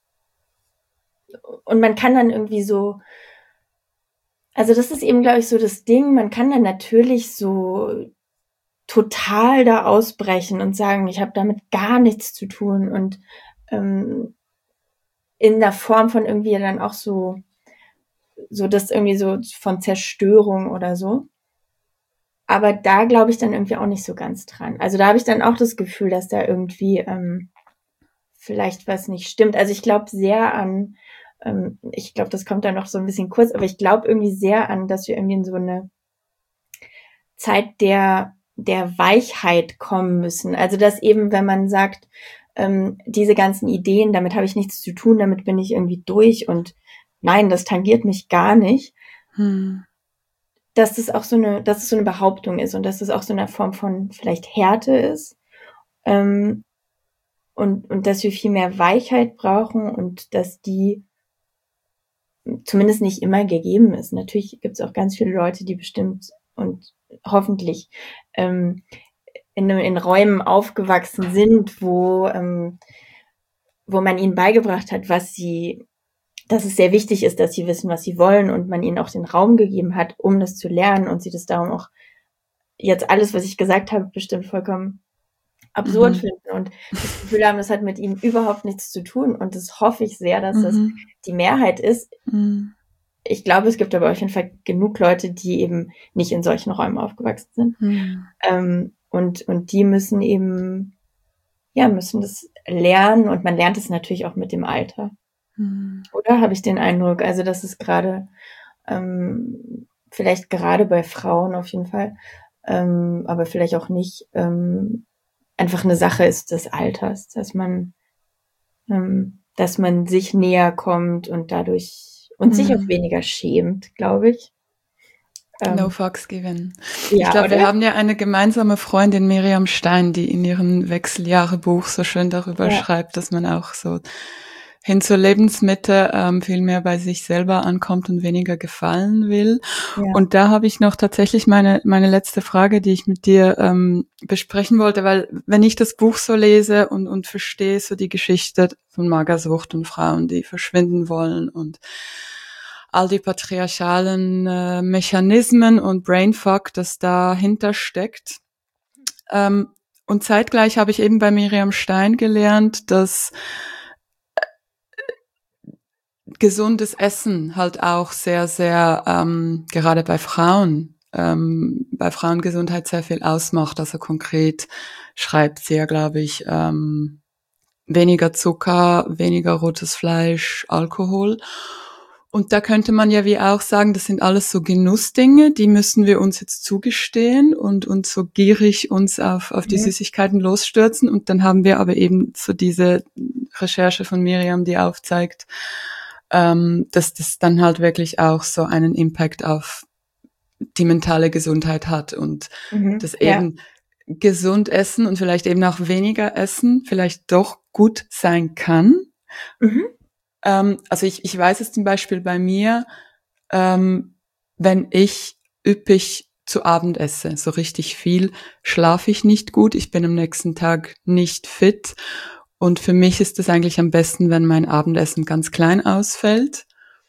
und man kann dann irgendwie so, also das ist eben, glaube ich, so das Ding, man kann dann natürlich so total da ausbrechen und sagen, ich habe damit gar nichts zu tun und ähm, in der Form von irgendwie dann auch so, so das irgendwie so von Zerstörung oder so. Aber da glaube ich dann irgendwie auch nicht so ganz dran. Also da habe ich dann auch das Gefühl, dass da irgendwie ähm, vielleicht was nicht stimmt. Also ich glaube sehr an ähm, ich glaube, das kommt dann noch so ein bisschen kurz, aber ich glaube irgendwie sehr an, dass wir irgendwie in so eine Zeit der, der Weichheit kommen müssen. Also, dass eben, wenn man sagt, ähm, diese ganzen Ideen, damit habe ich nichts zu tun, damit bin ich irgendwie durch und nein, das tangiert mich gar nicht, hm. dass das auch so eine, dass es so eine Behauptung ist und dass es auch so eine Form von vielleicht Härte ist, ähm, und, und dass wir viel mehr Weichheit brauchen und dass die zumindest nicht immer gegeben ist. Natürlich gibt es auch ganz viele Leute, die bestimmt und hoffentlich ähm, in, in Räumen aufgewachsen sind, wo, ähm, wo man ihnen beigebracht hat, was sie, dass es sehr wichtig ist, dass sie wissen, was sie wollen und man ihnen auch den Raum gegeben hat, um das zu lernen und sie das darum auch jetzt alles, was ich gesagt habe, bestimmt vollkommen absurd mhm. finden und das Gefühl haben, das hat mit ihnen überhaupt nichts zu tun und das hoffe ich sehr, dass mhm. das die Mehrheit ist. Mhm. Ich glaube, es gibt aber auf jeden Fall genug Leute, die eben nicht in solchen Räumen aufgewachsen sind. Mhm. Ähm, und, und die müssen eben, ja, müssen das lernen und man lernt es natürlich auch mit dem Alter. Mhm. Oder habe ich den Eindruck, also das ist gerade, ähm, vielleicht gerade bei Frauen auf jeden Fall, ähm, aber vielleicht auch nicht, ähm, einfach eine Sache ist des Alters, dass man, ähm, dass man sich näher kommt und dadurch und mhm. sich auch weniger schämt, glaube ich. Ähm, no fucks given. Ja, ich glaube, wir haben ja eine gemeinsame Freundin, Miriam Stein, die in ihrem Wechseljahrebuch so schön darüber ja. schreibt, dass man auch so hin zur Lebensmitte ähm, viel mehr bei sich selber ankommt und weniger gefallen will. Ja. Und da habe ich noch tatsächlich meine meine letzte Frage, die ich mit dir ähm, besprechen wollte, weil wenn ich das Buch so lese und und verstehe so die Geschichte von Magersucht und Frauen, die verschwinden wollen und all die patriarchalen äh, Mechanismen und Brainfuck, das dahinter steckt. Ähm, und zeitgleich habe ich eben bei Miriam Stein gelernt, dass gesundes Essen halt auch sehr, sehr, ähm, gerade bei Frauen, ähm, bei Frauengesundheit sehr viel ausmacht. Also konkret schreibt sie ja, glaube ich, ähm, weniger Zucker, weniger rotes Fleisch, Alkohol. Und da könnte man ja wie auch sagen, das sind alles so Genussdinge, die müssen wir uns jetzt zugestehen und und so gierig uns auf auf die mhm. Süßigkeiten losstürzen. Und dann haben wir aber eben so diese Recherche von Miriam, die aufzeigt, ähm, dass das dann halt wirklich auch so einen Impact auf die mentale Gesundheit hat und mhm. dass eben ja. gesund essen und vielleicht eben auch weniger essen vielleicht doch gut sein kann. Mhm. Ähm, also ich, ich weiß es zum Beispiel bei mir, ähm, wenn ich üppig zu Abend esse, so richtig viel, schlafe ich nicht gut, ich bin am nächsten Tag nicht fit und für mich ist es eigentlich am besten, wenn mein Abendessen ganz klein ausfällt,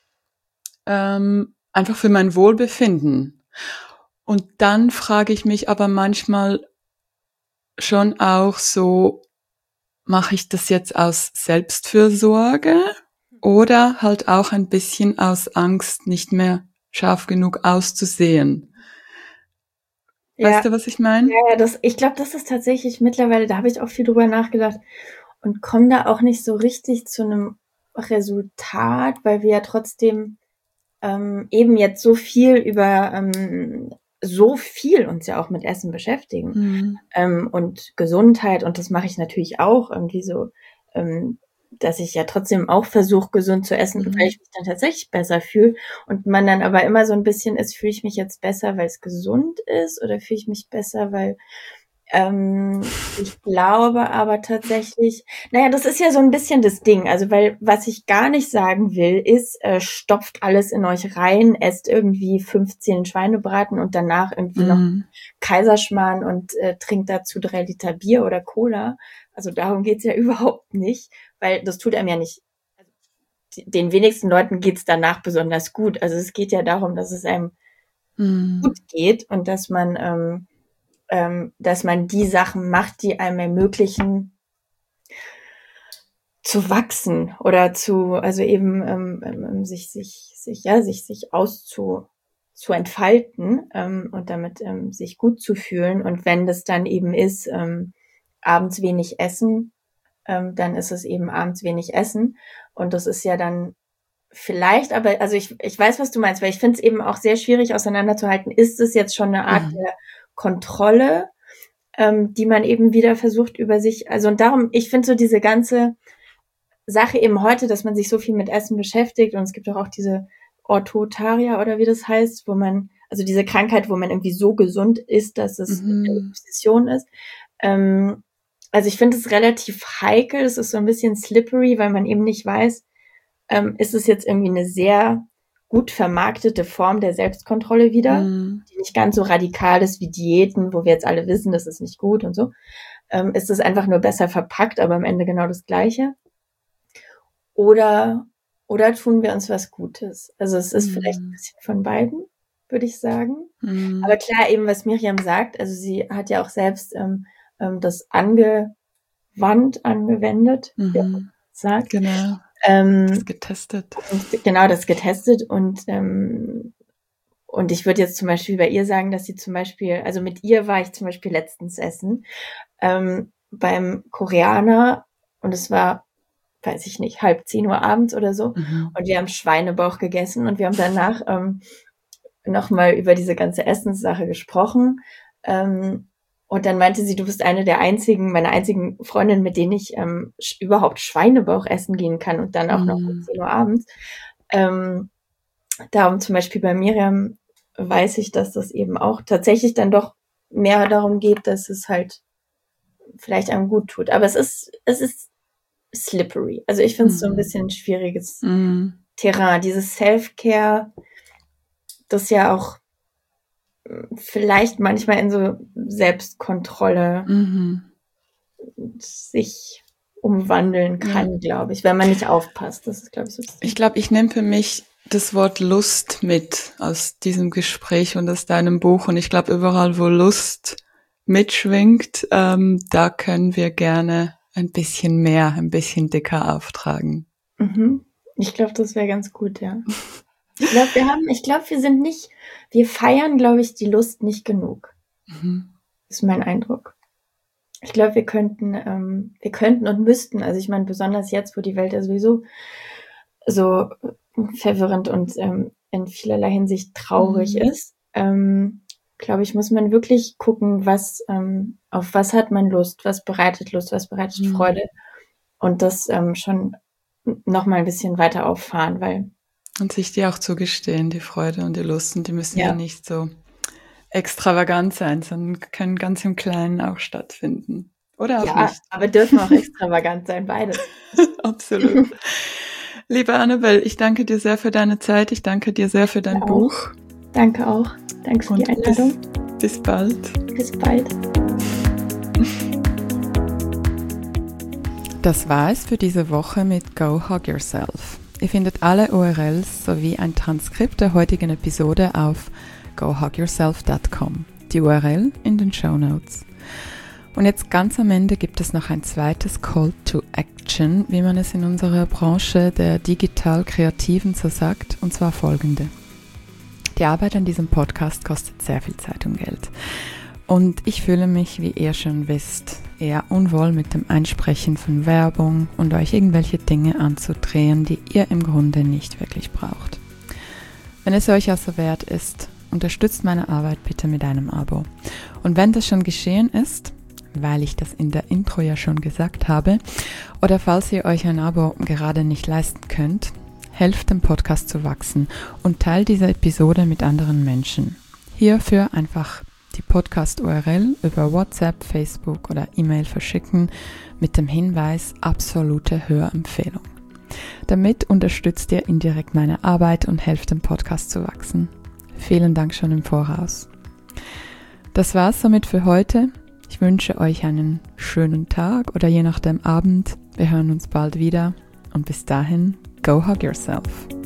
ähm, einfach für mein Wohlbefinden. Und dann frage ich mich aber manchmal schon auch so, mache ich das jetzt aus Selbstfürsorge? Oder halt auch ein bisschen aus Angst, nicht mehr scharf genug auszusehen. Weißt ja. du, was ich meine? Ja, ja, das, ich glaube, das ist tatsächlich mittlerweile, da habe ich auch viel drüber nachgedacht und komme da auch nicht so richtig zu einem Resultat, weil wir ja trotzdem ähm, eben jetzt so viel über ähm, so viel uns ja auch mit Essen beschäftigen mhm. ähm, und Gesundheit und das mache ich natürlich auch irgendwie so, ähm, dass ich ja trotzdem auch versuche, gesund zu essen, mhm. weil ich mich dann tatsächlich besser fühle und man dann aber immer so ein bisschen ist, fühle ich mich jetzt besser, weil es gesund ist oder fühle ich mich besser, weil ähm, ich glaube aber tatsächlich, naja, das ist ja so ein bisschen das Ding, also weil was ich gar nicht sagen will, ist, äh, stopft alles in euch rein, esst irgendwie fünfzehn Schweinebraten und danach irgendwie mm. noch Kaiserschmarrn und äh, trinkt dazu drei Liter Bier oder Cola. Also darum geht's ja überhaupt nicht, weil das tut einem ja nicht, also den wenigsten Leuten geht's danach besonders gut. Also es geht ja darum, dass es einem mm. gut geht und dass man ähm, dass man die Sachen macht, die einem ermöglichen, zu wachsen oder zu, also eben ähm, ähm, sich, sich, sich, ja, sich, sich auszu, zu entfalten ähm, und damit ähm, sich gut zu fühlen. Und wenn das dann eben ist, ähm, abends wenig essen, ähm, dann ist es eben abends wenig essen. Und das ist ja dann vielleicht, aber also ich, ich weiß, was du meinst, weil ich finde es eben auch sehr schwierig auseinanderzuhalten. Ist es jetzt schon eine Art mhm. der Kontrolle, ähm, die man eben wieder versucht über sich, also und darum, ich finde so diese ganze Sache eben heute, dass man sich so viel mit Essen beschäftigt und es gibt auch, auch diese Orthotaria oder wie das heißt, wo man, also diese Krankheit, wo man irgendwie so gesund ist, dass es mhm. eine Obsession ist. Ähm, also ich finde es relativ heikel, es ist so ein bisschen slippery, weil man eben nicht weiß, ähm, ist es jetzt irgendwie eine sehr gut vermarktete Form der Selbstkontrolle wieder, mm. die nicht ganz so radikal ist wie Diäten, wo wir jetzt alle wissen, das ist nicht gut und so. Ähm, ist es einfach nur besser verpackt, aber am Ende genau das Gleiche? Oder, oder tun wir uns was Gutes? Also es ist mm. vielleicht ein bisschen von beiden, würde ich sagen. Mm. Aber klar, eben was Miriam sagt, also sie hat ja auch selbst ähm, ähm, das angewandt, angewendet, mm-hmm. wie man sagt. Genau. Ähm, das getestet. Und, genau, das getestet und ähm, und ich würde jetzt zum Beispiel bei ihr sagen, dass sie zum Beispiel, also mit ihr war ich zum Beispiel letztens essen ähm, beim Koreaner und es war, weiß ich nicht, halb zehn Uhr abends oder so mhm. und wir haben Schweinebauch gegessen und wir haben danach ähm, nochmal über diese ganze Essenssache gesprochen ähm, und dann meinte sie, du bist eine der einzigen, meine einzigen Freundinnen, mit denen ich ähm, sch- überhaupt Schweinebauch essen gehen kann und dann auch mm. noch um zehn Uhr abends. Ähm, darum zum Beispiel bei Miriam weiß ich, dass das eben auch tatsächlich dann doch mehr darum geht, dass es halt vielleicht einem gut tut. Aber es ist, es ist slippery. Also ich finde es mm. so ein bisschen ein schwieriges mm. Terrain. Dieses Self-Care, das ja auch vielleicht manchmal in so Selbstkontrolle mhm. sich umwandeln kann, ja. glaube ich, wenn man nicht aufpasst. Das ist, glaube ich, so. Ich glaube, ich nehme für mich das Wort Lust mit aus diesem Gespräch und aus deinem Buch. Und ich glaube, überall, wo Lust mitschwingt, ähm, da können wir gerne ein bisschen mehr, ein bisschen dicker auftragen. Mhm. Ich glaube, das wäre ganz gut, ja. Ich glaube, wir haben, ich glaube, wir sind nicht, wir feiern, glaube ich, die Lust nicht genug. Mhm. Ist mein Eindruck. Ich glaube, wir könnten, ähm, wir könnten und müssten, also ich meine, besonders jetzt, wo die Welt ja sowieso so verwirrend und ähm, in vielerlei Hinsicht traurig mhm. ist, ähm, glaube ich, muss man wirklich gucken, was, ähm, auf was hat man Lust, was bereitet Lust, was bereitet mhm. Freude und das ähm, schon noch mal ein bisschen weiter auffahren, weil und sich die auch zugestehen, die Freude und die Lust, und die müssen ja, ja nicht so extravagant sein, sondern können ganz im Kleinen auch stattfinden. Oder auch ja, nicht. Aber dürfen auch extravagant sein, beides. Absolut. Liebe Annabelle, ich danke dir sehr für deine Zeit, ich danke dir sehr für dein ja, Buch. Auch. Danke auch. Danke für und die Einladung. Bis, bis bald. Bis bald. Das war es für diese Woche mit Go Hug Yourself. Ihr findet alle U R Ls sowie ein Transkript der heutigen Episode auf go hug yourself dot com. Die U R L in den Shownotes. Und jetzt ganz am Ende gibt es noch ein zweites Call to Action, wie man es in unserer Branche der Digital-Kreativen so sagt, und zwar folgende. Die Arbeit an diesem Podcast kostet sehr viel Zeit und Geld. Und ich fühle mich, wie ihr schon wisst, eher unwohl mit dem Einsprechen von Werbung und euch irgendwelche Dinge anzudrehen, die ihr im Grunde nicht wirklich braucht. Wenn es euch also wert ist, unterstützt meine Arbeit bitte mit einem Abo. Und wenn das schon geschehen ist, weil ich das in der Intro ja schon gesagt habe, oder falls ihr euch ein Abo gerade nicht leisten könnt, helft dem Podcast zu wachsen und teilt diese Episode mit anderen Menschen. Hierfür einfach die Podcast-U R L über WhatsApp, Facebook oder E-Mail verschicken mit dem Hinweis absolute Hörempfehlung. Damit unterstützt ihr indirekt meine Arbeit und helft dem Podcast zu wachsen. Vielen Dank schon im Voraus. Das war's somit für heute. Ich wünsche euch einen schönen Tag oder je nachdem Abend. Wir hören uns bald wieder und bis dahin, go hug yourself.